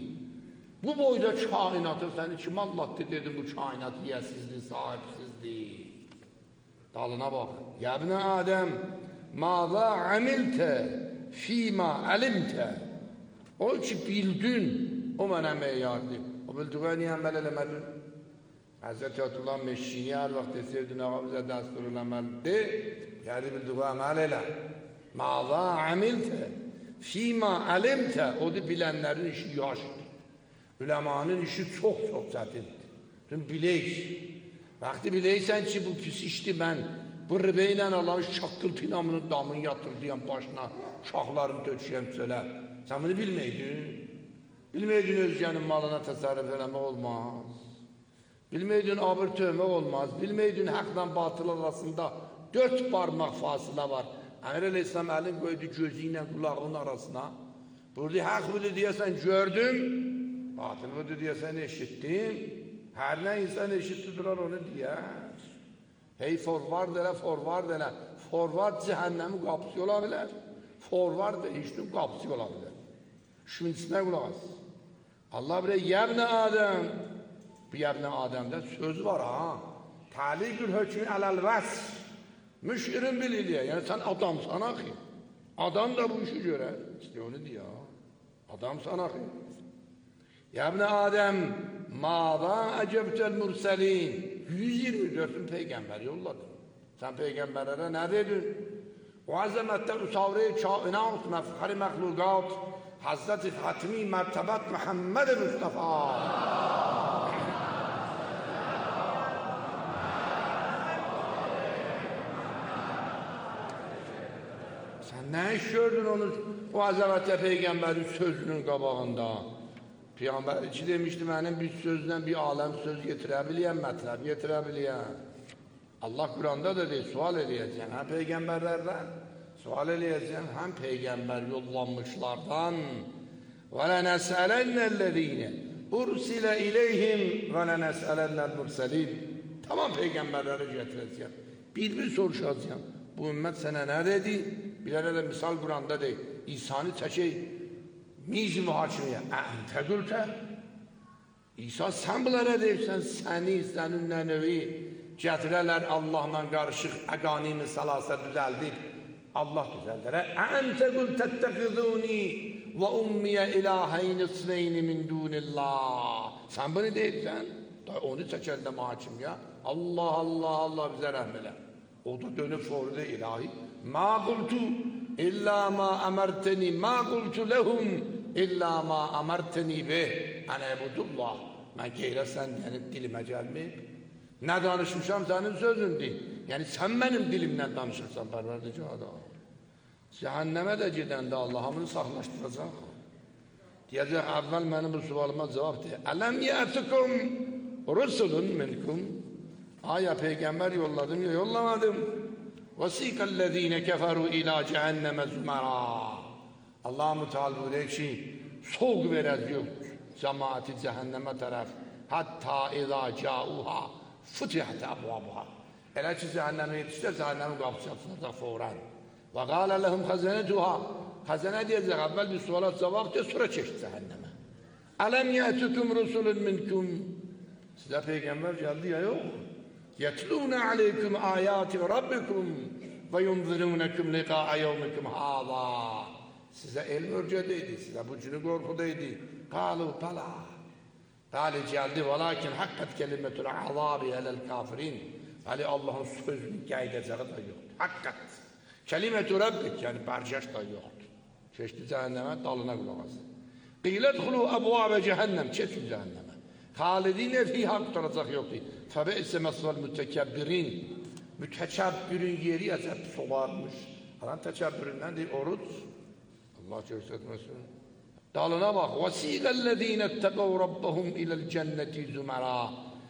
Bu boyda kainatı səni kim Allah'tı dedi bu kainatı yəsizdir, sahibsizdir. Dalına bax. Ya ibn Adəm, ma za amiltə fîmâ əlimtə? O ki bildin, o mənə meyardır. O bildiğə niyə əməl eləmədin? Hazreti Abdullah Meşşini her vaxt deseydi, ağa bizə dəstur eləməlidir, gəli bildiği əməl elə. Mâzâ amiltə, fîmâ əlimtə, o da bilənlərin işi yaşdır. Üləmanın işi çox-çox çətindir. Çünki bilək, vaxtı biləksən ki, bu pis işdir, mən bu rıbə ilə Allah'ın şaqqıltı ilə bunun damını yatırdıyam başına, uşaqlarını töküşəyəm sölə. Sən bunu bilməydin. Bilməydin özgənin malına təsərrüf eləmək olmaz. Bilməydin abır tövmək olmaz. Bilməydin haqla batıl arasında dört parmaq fasilə var. Əmir Aleyhisselam əlin qoydu gözü ilə qulağının arasına. Burada haq budur deyəsən gördüm, batıl budur deyəsən eşitdim. Hər nə insan eşittidirlər onu deyər. Hey forvard elə, forvard elə. Forvard cəhənnəmin qapısı ola bilər. Forvard da işin qapısı ola bilər. Şüminçisine qulaq as. Allah bile yevne Adem. Bu yevne Adem'de söz var ha. Taligül hökmü alel vas. Müşirin bililiye. Yani sen adamsan ahi. Adam da bu işi görer. İşte onu diyor. Adamsan ahi. Yevne Adem. Mâzâ ecebtel murselîn. yüz yirmi dört peygamber yolladın. Sen peygamberlere ne dedin? O azamette usavre-i kainat mefhari mehlukat Hazreti Hatmi mertebet Muhammed Mustafa. Sen Sen ne iş gördün onu o azametli peygamberin sözünün qabağında? Peygamber içi demişti benim bir sözden bir alem söz getirebiliyem, metreb getirebiliyem. Allah Kur'an'da da değil, sual edeceğim. Hem peygamberlerden sual edeceğim, hem peygamber yollanmışlardan. وَلَنَسْأَلَنَّ الَّذ۪ينَ اُرْسِلَ اِلَيْهِمْ وَلَنَسْأَلَنَّ الْمُرْسَلِينَ. Tamam peygamberleri getireceğim. Bir bir soruşacağım. Bu ümmet sana ne dedi? Bilal de misal Kur'an'da değil. İsa'nı çekey. Miz muhakimeye. Ente gülte. İsa sen bunlara deyirsən, səni, sənin nənəvi gətirələr Allahla qarışıq əqanimi salasa düzəldir. Allah düzəldir. Ente gültettəxiduni və ummiyə ilaheyni isneyni min dunillah. Sen bunu deyirsən, onu çəkəldə muhakim ya. Allah, Allah, Allah bizə rəhm elə. O da dönüb sordu ilahi. Ma qultu illa ma əmərteni, ma qultu lehum illa ma əmərteni bih. Ənə ebudullah. Mən qeyləsən, yəni dilimə gəlməyib. Nə danışmışam sənin sözündür. Yəni sən mənim dilimlə danışırsan, Pərverdigarda. Cəhənnəmə də gedəndə Allah hamını saxlaşdıracaq. Deyəcək, əvvəl mənim bu sualıma cavab deyək. Ələm yətikum rusulun minkum. Aya peygamber yolladım ya yollamadım. Vasikallezine keferu ila cehenneme zümera. Allah-u Teala buyuruyor ki soğuk verez yok cemaati cehenneme taraf. Hatta izâ câuha futihat abwabuha. Elə ki cehenneme yetişte cehennemin kapısı açılacak fauran. Ve gâle lehum hazanetuha. Hazane diyecek evvel bir sualat cevap diye sonra çeşit cehenneme. Alem ye'tukum rusulun minkum. Size peygamber geldi ya yok. يَتْلُونَ عَلَيْكُمْ آيَاتِ رَبِّكُمْ وَيُنْذِرُونَكُمْ لِقَاءَ يَوْمِكُمْ هَذَا. Size el mürcedeydi, size bu cünü korkudaydı. قَالُوا بَلَا. Tali geldi, وَلَاكِنْ حَقَّتْ كَلِمَةُ الْعَذَابِ عَلَى الْكَافِرِينَ. Ali Allah'ın sözünü gayedeceği da yoktu. Hakkat. Kelimet-u Rabbik, yani barcaş da yoktu. Çeşitli cehenneme dalına kulağız. قِيلَ ادْخُلُوا أَبْوَابَ cehennem, çetin cehenneme. Halidine fiha kurtaracak yoktu. Febe'se mesval mütekebbirin. Mütekebbirin yeri yazıp solarmış. Adam tekebbirinden değil, oruç. Allah göstermesin. Dalına bak. وَسِيغَ اتَّقَوْ رَبَّهُمْ اِلَى الْجَنَّةِ زُمَرَا.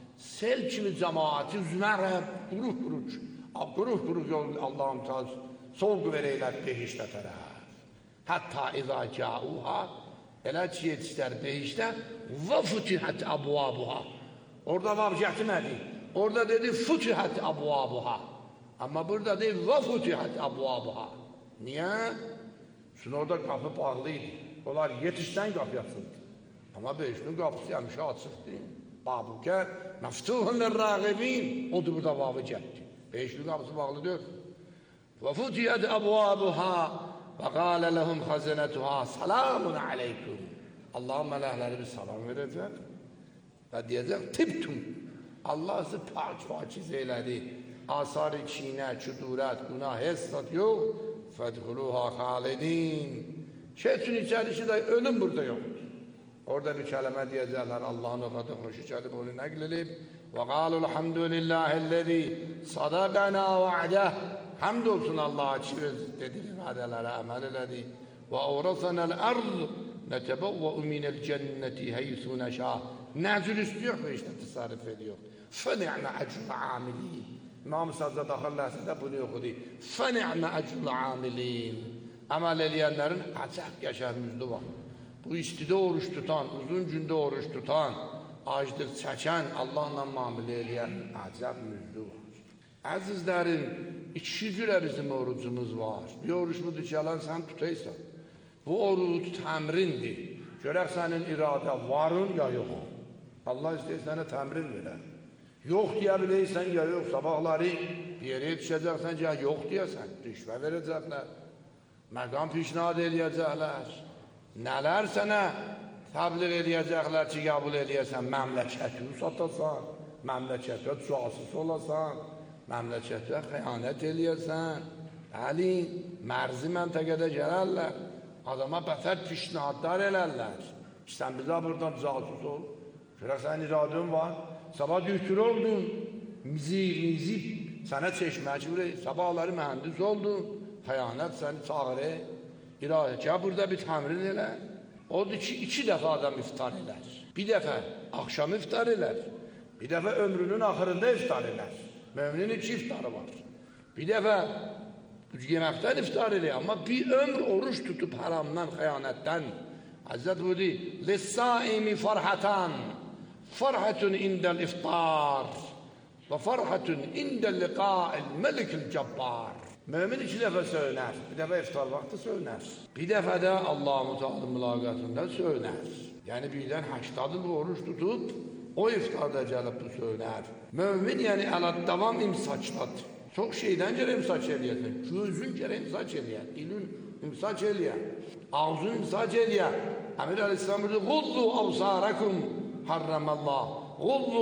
Sel kimi cemaati zümere, kuruh kuruç. Kuruh kuruh yol Allah'ım taz. Solgu vereyler behişte taraf. Hatta izâ câuha. Elə ki yetişlər behişdə və futihət abwabuha. Orada vav gətirmədi. Orada dedi futihət abwabuha. Amma burada deyil və futihət abwabuha. Niyə? Çünki orada qapı bağlıydı. Onlar yetişdən qapı açıldı. Amma behiştin qapısı həmişə açıqdı. Babukə məftuhun lirrağibin. Odur burada vavı getdi. Behiştin qapısı bağlı deyil. Və futihət abwabuha. Və qalə ləhum xəzinətuha salamun aleykum. Allah'ın mələkləri bir salam verəcək və deyəcək tibtum. Allah sizi pak pakiz eylədi. Asar-ı çiğnə, küdurət, günah, hesat yox. Fədxuluha xalidin. Şeytün içərisi də ölüm burada yoxdur. Orada bir kələmə deyəcəklər. Allah'ın o qədər xoşu gəlib onu nəql edib. Və qalul hamdülillahillezi sadaqana va'dah. Hamd olsun Allah'a ki dediği vadelere amel elədi. Və awrasana al-ard netebawwa'u minel cenneti haythu nasha. Nazil istiyor mu işte tasarruf ediyor. Fe ni'me ecrul amilin. İmam Sazda daxilləsə də bunu oxudu. Fe ni'me ecrul amilin. Amel edenlerin acayip yaşar müjde var. Bu istide oruç tutan, uzun günde oruç tutan, aclık çeken, Allah'la muamele edən acayip müjde var. Əzizlərim, iki cürə bizim orucumuz var. Bir orucunu dikələn sən tutaysan. Bu oruc təmrindir. Görək sənin iradə varın ya yox. Allah istəyir sənə təmrin verər. Yox deyə biləysən ya yox. Sabahları bir yere yetişəcəksən ya yox deyəsən. Rüşvə verəcəklər. Məqam pişnad eləyəcəklər. Nələr sənə təbliğ eləyəcəklər ki, qəbul eləyəsən. Məmləkəti satasan. Məmləkətə casus olasan. Məmləkətə xəyanət eləyəsən. Bəli, mərzi məntəqədə gələrlər. Adama bətər pişnadlar elərlər. Sən bizə buradan casus ol. Görək sənin iradın var. Sabah düktür oldun. Mizir, mizib. Sənə çeşmək ki, sabahları mühəndis oldun. xəyanət səni çağırır, iradə ki, burada bir təmrin elə. Odur ki, iki dəfə adam iftar elər. Bir dəfə axşam iftar elər, bir dəfə ömrünün axırında iftar elər. Müminin iki iftarı var. Bir dəfə yeməkdən iftar edir, amma bir ömr oruç tutub haramdan, xəyanətdən. Həzrət buyurdu, لِسَّائِمِ فَرْحَةً فَرْحَةٌ عِنْدَ الْإِفْطَارِ وَفَرْحَةٌ عِنْدَ اللِّقَاءِ الْمَلِكِ الْجَبَّارِ. Mömin iki dəfə söynər, bir dəfə iftar vaxtı söynər, bir dəfə də Allah-u Teala mülaqatında söynər. Yəni birdən həştadı bu oruç tutub, o iftarda gəlib bu söynər. Mömin yəni əlad-davam imsaçdadır. Çox şeydən gərək imsaç eləyəsin. Gözün gərək imsaç eləyər, dilin imsaç eləyər, ağzın imsaç eləyər. Əmir Aleyhisselam buyurdu, "Guddu absarakum harramallah, guddu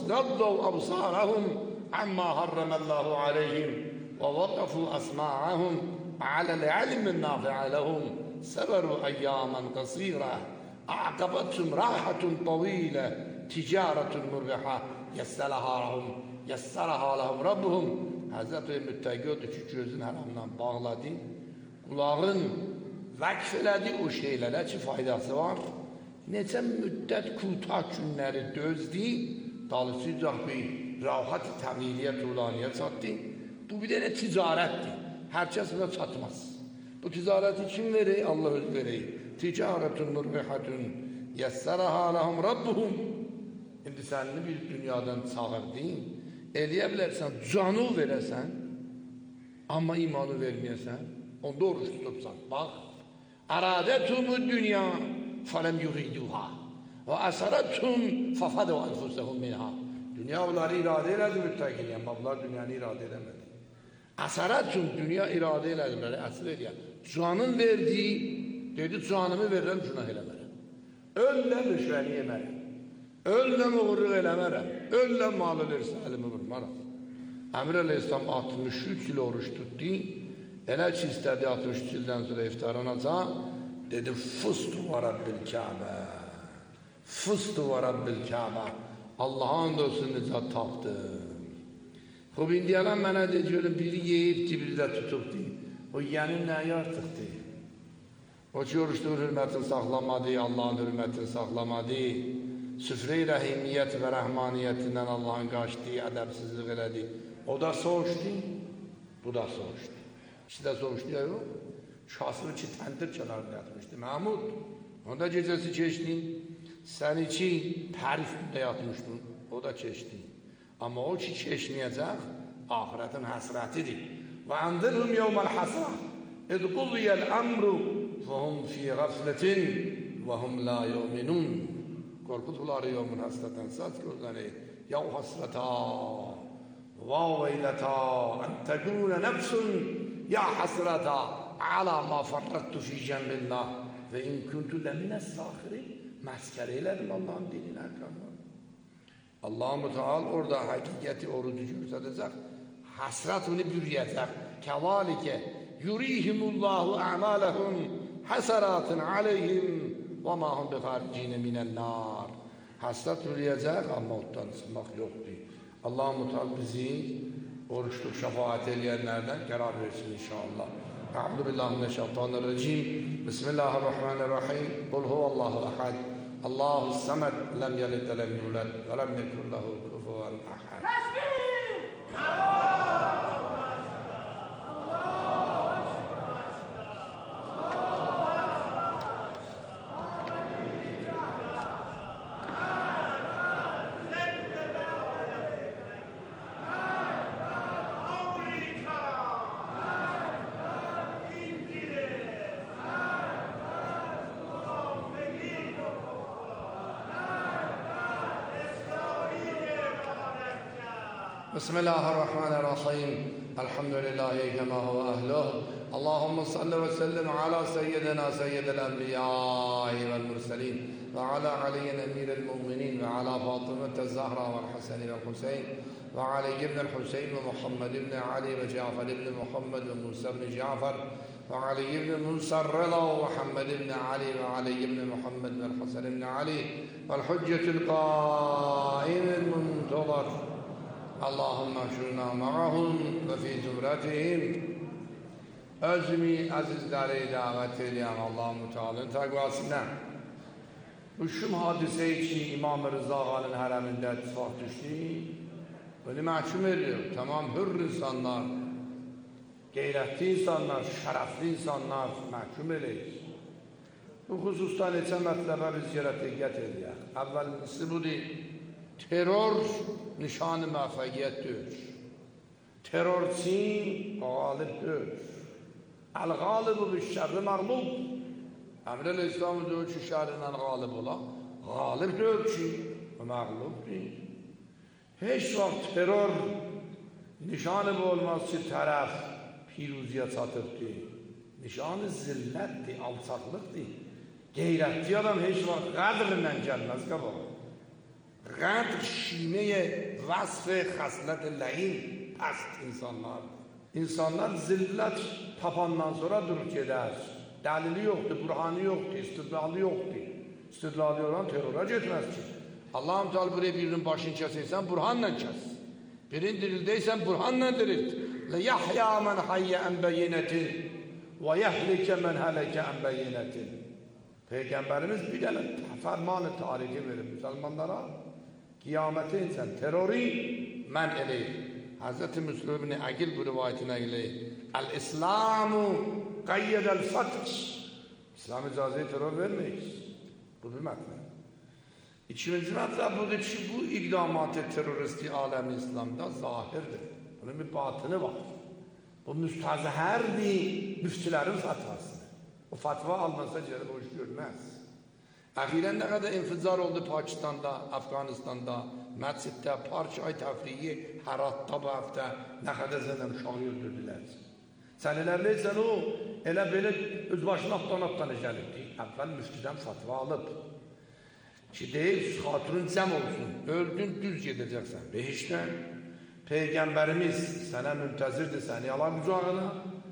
absarahum amma harramallahu aleyhim." ووقفوا أسماعهم على العلم النافع لهم سبروا أياما قصيرة أعقبتهم راحة طويلة تجارة مربحة يسرها لهم يسرها لهم ربهم. Hazreti Müttəqi ki, gözün haramdan bağladı, qulağın vəqf elədi o şeylərə ki, faydası var. Neçə müddət kutaq günləri dözdü, dalısıcaq bir rahat təviliyə, tulaniyə çatdı. Bu bir dənə ticarətdir. Hər kəs buna çatmaz. Bu ticarəti kim verir? Allah öz verir. Ticarətun mürbihatun yəssərəhə ləhum rabbuhum. İndi səni bir dünyadan çağırdın, eləyə bilərsən, canı verəsən, amma imanı verməyəsən, onda oruç tutubsan. Bax, ərədətumu dünya fələm yuğiduha və əsərətum fəfədə və ənfusəhum minha. Dünya bunları iradə elədi müttəqin, amma bunlar dünyanı iradə eləmədi. Əsərətum, dünya iradə elədimləri, əsr eləyər. Canın verdiyi, dedi, canımı verirəm, günah eləmərəm. Ölləm rüşvəni yemərəm. Ölləm uğurluq eləmərəm. Ölləm mal ölürsə, əlimi vurmaram. Əmir Aleyhisselam altmış üç il oruç tutdu. Elə ki, istədi altmış üç ildən sonra iftaranacaq. Dedi, Fustu və Rabbil Kəbə. Fustu və Rabbil Kəbə. Allah'ın dostunu nicat tapdım. O indiyadan mənə deyir, biri yeyibdi, biri də tutubdu. O yənin nəyi artıqdı? O ki, oruçluğun hürmətini saxlamadı, Allah'ın hürmətini saxlamadı. Süfre-i rəhimiyyət və rəhmaniyyətindən Allah'ın qaçdı, ədəbsizlik elədi. O da soğuşdu, bu da soğuşdu. İkisi də soğuşdu ya yox. Şahsını ki, təndir kənarında yatmışdı. Mahmud, onda gecəsi keçdi. Sən iki pər üstündə yatmışdın, o da keçdi. Amma o ki, keçməyəcək, ahirətin həsrətidir. Və əndirhum yevməl həsrə, İz qudiyəl əmru, fəhum fi qəflətin, və hum la yu'minun. Qorxut bunları yevmin həsrətən səs gözlənir. Ya həsrətə, və veylətə, ən təqunə nəfsun, ya həsrətə, alə ma fərrəttu fi cəmbillah, və in kuntu ləminə səxiri, məskər elədim Allah'ın dinini əqramlar. Allah-u Teala orada həqiqəti orucu göstərəcək, həsrət onu bürüyəcək. Kəvalikə yurihimullahu əmələhum həsəratın aleyhim və ma hum bi xaricinə minən-nar. Həsrət bürüyəcək, amma otdan çıxmaq yoxdur. Allah-u Teala bizi oruçluq şəfaət eləyənlərdən qərar versin inşallah. Əuzu billahi mineşşeytanirracim. Bismillahirrahmanirrahim. Qul huvallahu əhəd. Allahu səməd, ləm yəlid və ləm yulad və ləm yekun ləhu kufuven əhəd. بسم الله الرحمن الرحيم الحمد لله كما هو أهله اللهم صل وسلم على سيدنا سيد الأنبياء والمرسلين وعلى علي أمير المؤمنين وعلى فاطمة الزهراء والحسن والحسين وعلي بن الحسين ومحمد بن علي وجعفر بن محمد وموسى بن جعفر وعلي بن موسى الرضا ومحمد بن علي وعلي بن محمد والحسن بن علي والحجة القائم المنتظر اللهم احشرنا معهم وفي زمرتهم özümü azizləri dəvət edən Allah-u Teala'nın təqvasına. Bu şum hadisə için İmam-ı Rıza Ağa'nın hərəmində ittifaq düşdü. Bunu məhkum ediyor. Tamam hür insanlar, qeyrətli insanlar, şərəfli insanlar məhkum edilir. Bu xüsusda neçə mətləbə biz yerə diqqət edək. Əvvəlisi budur, terror nişanı müvəffəqiyyətdir. Terrorçi qalibdir. Əl-qalib bu şərri məğlub. Əmr-i İslam diyor ki, şərrindən qalib ola. Qalibdir ki, məğlubdir. Heç vaxt terror nişanı bu olmaz ki, tərəf piruziyə çatıbdır. Nişanı zillətdir, alçaqlıqdır. Qeyrətli adam heç vaxt qədrlə gəlməz qabağa. Qədr şiməyə vasf-ı xəslət-i ləyin pəst insanlar. İnsanlar zillət tapandan sonra durur gedər. Dəlili yoxdur, burhanı yoxdur, istidlalı yoxdur. İstidlalı olan terrora getməz ki. Allah-u Teala buraya birinin başını kəsəysən, burhanla kəs. Birini dirildəysən, burhanla dirilt. لَيَحْيَا مَنْ حَيَّ أَنْ بَيِّنَةٍ وَيَحْلِكَ مَنْ هَلَكَ أَنْ بَيِّنَةٍ. Peygamberimiz bir tane fermanı tarihi verir Müslümanlara. Kıyamete insan terörü men eleyir. Hazreti Müslüm ibn Akil bu rivayetine eleyir. El-İslamu qayyedel fatih. İslam icazeti terör vermeyiz. Bu bir metlep. İkinci metlep budur ki bu ikdamatı teröristi alemi İslam'da zahirdir. Bunun bir batını var. Bu müstazherdi müftülerin fatvası. O fatva almasa canım hoş görmez. Ahiren ne kadar infizar oldu Pakistan'da, Afganistan'da, Mescid'de, parça-i tefriyi, Herat'ta bu hafta ne kadar zaten şahı öldürdüler. Senelerleysen o, elə böyle öz başına aptan aptan gelipti. Evvel müftüden fatva alıp, ki değil, hatırın cəm olsun, öldün düz gideceksen. Behişten, Peygamberimiz sana müntezirdir, seni alan kucağına.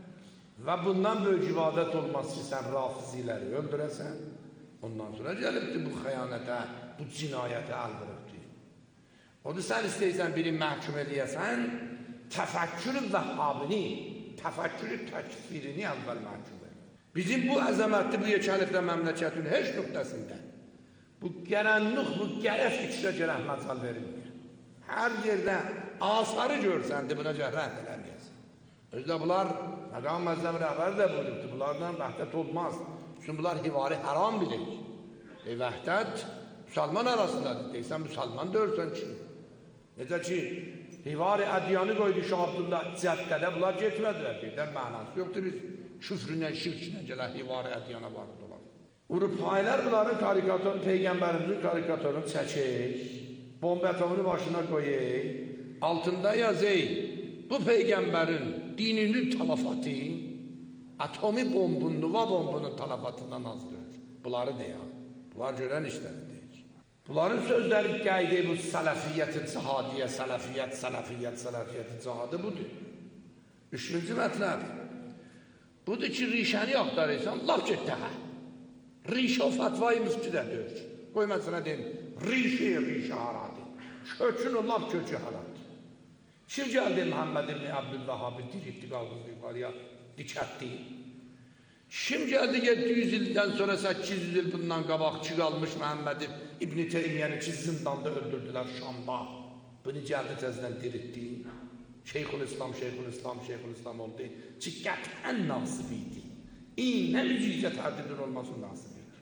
Ve bundan böyle ibadet olmaz ki sen rafizileri öldüresen. Ondan sonra gelipti bu xəyanətə, bu cinayətə aldırıbdı. O da sen isteysen biri məhkum eləyəsən, təfəkkürün vəhhabini, təfəkkürü təkfirini əvvəl məhkum edir. Bizim bu əzəmətli, bu yekəliklə məmləkətin heç nöqtəsində bu gələnlik, bu gərəf içində gərək məcal verilmir. Hər yerdə asarı görsəndi, buna cəhrət eləməyəsən. Özdə bunlar, məqam məzəm rəhbər də buyurubdu, bunlardan vəhdət olmaz. Çünkü bunlar hivari haram bilir. E vəhdət Müslüman arasındadır. Deysən Müslüman dörsən ki. Necə ki, hivari ədyanı qoydu Şah Abdullah cəddədə bunlar getmədilər. Deyirlər, mənası yoxdur biz küfrünə, şirkinə gələ hivari ədyana vardı olan. Urupaylar bunların karikatörünü, Peygamberimizin karikatörünü çəkir, bomba atomunu başına koyur, altında yazır, bu Peygamberin dininin talafatı, atomi bombun, nüva bombunun talafatından azdır. Bunları deyək. Bunlar görən işləri deyək. Bunların sözləri qeydi bu sələfiyyət-i cihadiyyə, sələfiyyət, sələfiyyət, sələfiyyət-i cihadı budur. Üçüncü mətləb. Budur ki, rişəni axtarırsan, laf get dəxə. Rişə o fatvayı müftüdədir. Qoy məsələ deyim, rişə, rişə haradır. Kökün o laf kökü haradır. Kim gəldi Muhammed ibn Abdülvahabı diriltdi, qalqızdı yukarıya, dikətdi. Kim gəldi yeddi yüz ildən sonra səkkiz yüz il bundan qabaqçı qalmış Muhammed ibn Teymiyəni ki zindanda öldürdülər Şamda. Bunu gəldi təzdən diriltdi. Şeyhülislam, Şeyhülislam, Şeyhülislam oldu. Ki qətən nasib idi. İynə mücizə tərdidin olması nasib idi.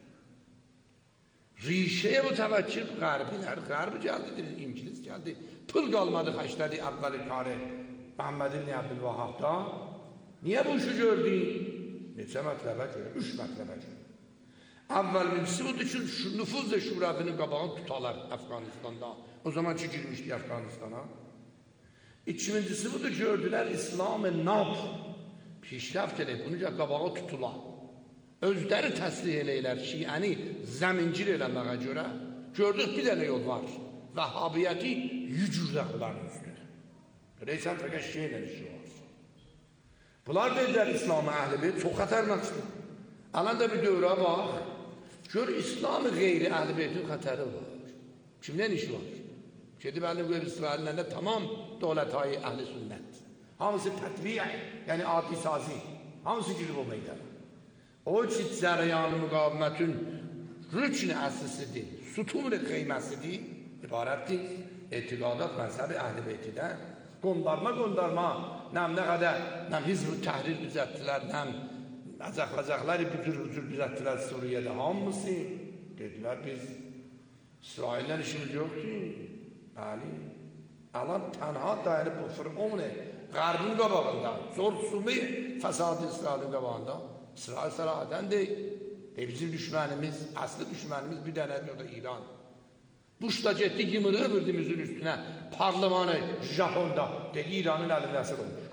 Rişəyə bu təvəkkül qərbilər, qərbi gəldi, İngiliz gəldi. Pul qalmadı, xəşlədi əvvəli karı Muhammed ibn Abdülvahabda. Niyə bu işi gördün? Neçə mətləbə görə? Üç mətləbə görə. Əvvəl birincisi budur ki, nüfuz və şurafinin qabağını tutalar Afganistan'da. O zaman ki girmişdi Afganistan'a. İkincisi budur ki, gördülər İslam-ı nab pişrəft edib, bunu qabağa tutular. Özləri təsrih eləyirlər şiəni zəmincir eləməyə görə. Gördük bir dənə yol var. Vəhhabiyyəti yücürlər bunların üstündə. Görəysən fəqət şiə ilə işi var. Bunlar dedilər İslam-ı əhli beyt çox xətərnakdır. Alan da bir dövrə bax, gör İslam-ı qeyri əhli beytin xətəri var. Kimdən işi var? Gedib əlini qoyub İsraillərlə tamam dövlət-i əhli sünnət. Hamısı tətbiyə, yəni adi sazi. Hamısı girib o meydana. O ki cərəyanı müqavimətin rükn əsasidir, sütun-i qiyməsidir, ibarətdir. Etiqadat məzhəbi əhl-i beytidən qondarma qondarma nəm nə qədər nəm Hizb-ı Təhrir düzəltdilər, nəm əzəq-əzəqləri büzür-büzür düzəltdilər Suriyədə. Hamısı dedilər biz İsrail'dən işimiz yoxdur. Bəli. Alan tənha dayanıb bu Firavun Qərbin qabağında, zor-sumi fəsadı İsrailin qabağında. İsrail sərahədən deyil. E bizim düşmənimiz, əsli düşmənimiz bir dənədir, o da İran. Bush da getdi yımırır birdimizin üstünə parlamanı Japonda. Dedi İranın əlində əsir olmuş.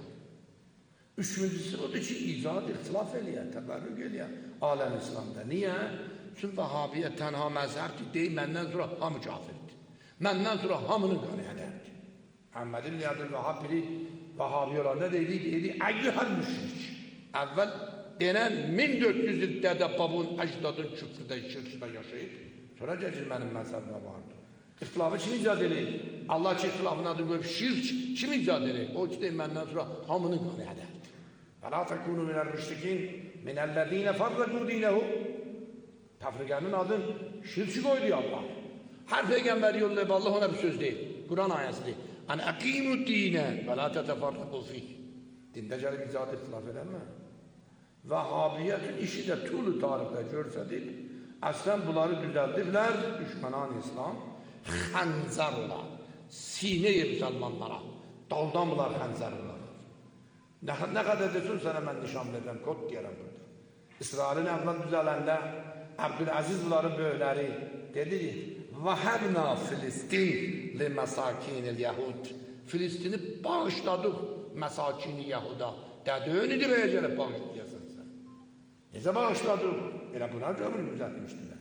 Üçüncüsü odur ki, icad, ixtilaf eləyər, təbərrük eləyər aləm İslamda. Niyə? Çünki Vəhabiyyət tənha məzhəbdir, deyil, məndən sonra hamı kafirdir. Məndən sonra hamının qanı hədərdir. Məhəmməd ibn Abdülvəhhab biri Vəhabi olanda deyildi, deyildi, əyyuhəl müşrik. Əvvəl denən min dörd yüz il dədə babun, əcdadın küfrdə, şirkdə yaşayıb, sonra gəlir mənim məzhəbimə vardı. İxtilafı kim icad edir? Allah ki, ixtilafın adını qoyub, şirk kim icad edir? O ki, deyil, məndən sonra hamının qanı hədərdir. Və la təkunu minəl müşrikin, minəllədinə farraqu dinəhu. Təfriqənin adın şirki qoydu Allah. Hər peyğəmbər yollayıb Allah ona bir söz deyil. Quran ayəsidir. Ən əqimu dinə və la tətəfarraqu fih. Dində gəlib icad ixtilaf edəmə. Vəhabiyyətin işi də tulu tarixdə görsədik. Əslən bunları düzəldiblər, düşmənan İslam. Xəncərlə, sinə-i müsəlmanlara. Daldan bunlar xəncərlər. Nə, nə qədər desin sənə mən nişan verirəm, kod deyərəm burada. İsrailin əvvəl düzələndə Abdülaziz bunların böyükləri dedi ki, Vəhəbna Filistin li məsakinil yəhud. Filistini bağışladıq məsakini yəhuda. Dədi önüdür bəyə gəlib bağışlayasın sən. Necə bağışladıq? Elə buna gömür düzəltmişdilər.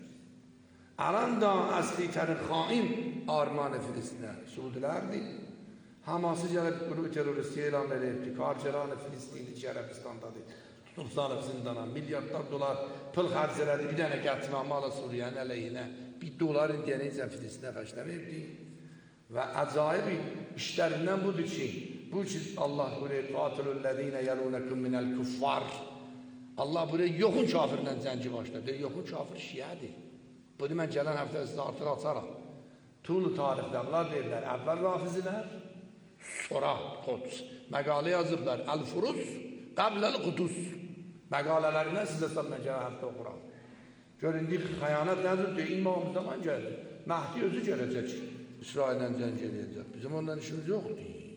Alan da əsli tərin xain armanı Filistinə Suudilərdir. Haması gəlib qrubu teröristi elan verildi. Karceranı Filistini Cərəbistandadır. Tutubsanıb zindana, milyardlar dolar pıl xərc elədi, bir dənə qətnamala Suriyyənin əleyhinə, bir dolar indiyənəcə Filistinə xərclə verdi. Və əcaib işlərindən budur ki, bu ki Allah buraya qatilüllədinə yəlunəkum minəl kuffar. Allah buraya yoxun kafirlə zənci başladı, yoxun kafir şiədir. Bunu mən gələn həftə sizə artıq açaraq. Tulu tarixdə bunlar deyirlər, əvvəl rafizilər, sonra Quds. Məqalə yazıblar, Əl-Furus, Qəbləl-Qudus. Məqalələrindən sizə sənə gələn həftə oxuram. Göründük xəyanət nədir? Deyil, imamı zaman gəlir. Məhdi özü gələcək. İsrail'dən zənc eləyəcək. Bizim ondan işimiz yoxdur.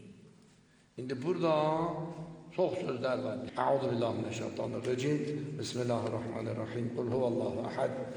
İndi burada çox sözlər var. Əuzu billahi minəşşeytanirracim. Bismillahirrahmanirrahim. Qul huvallahu əhəd.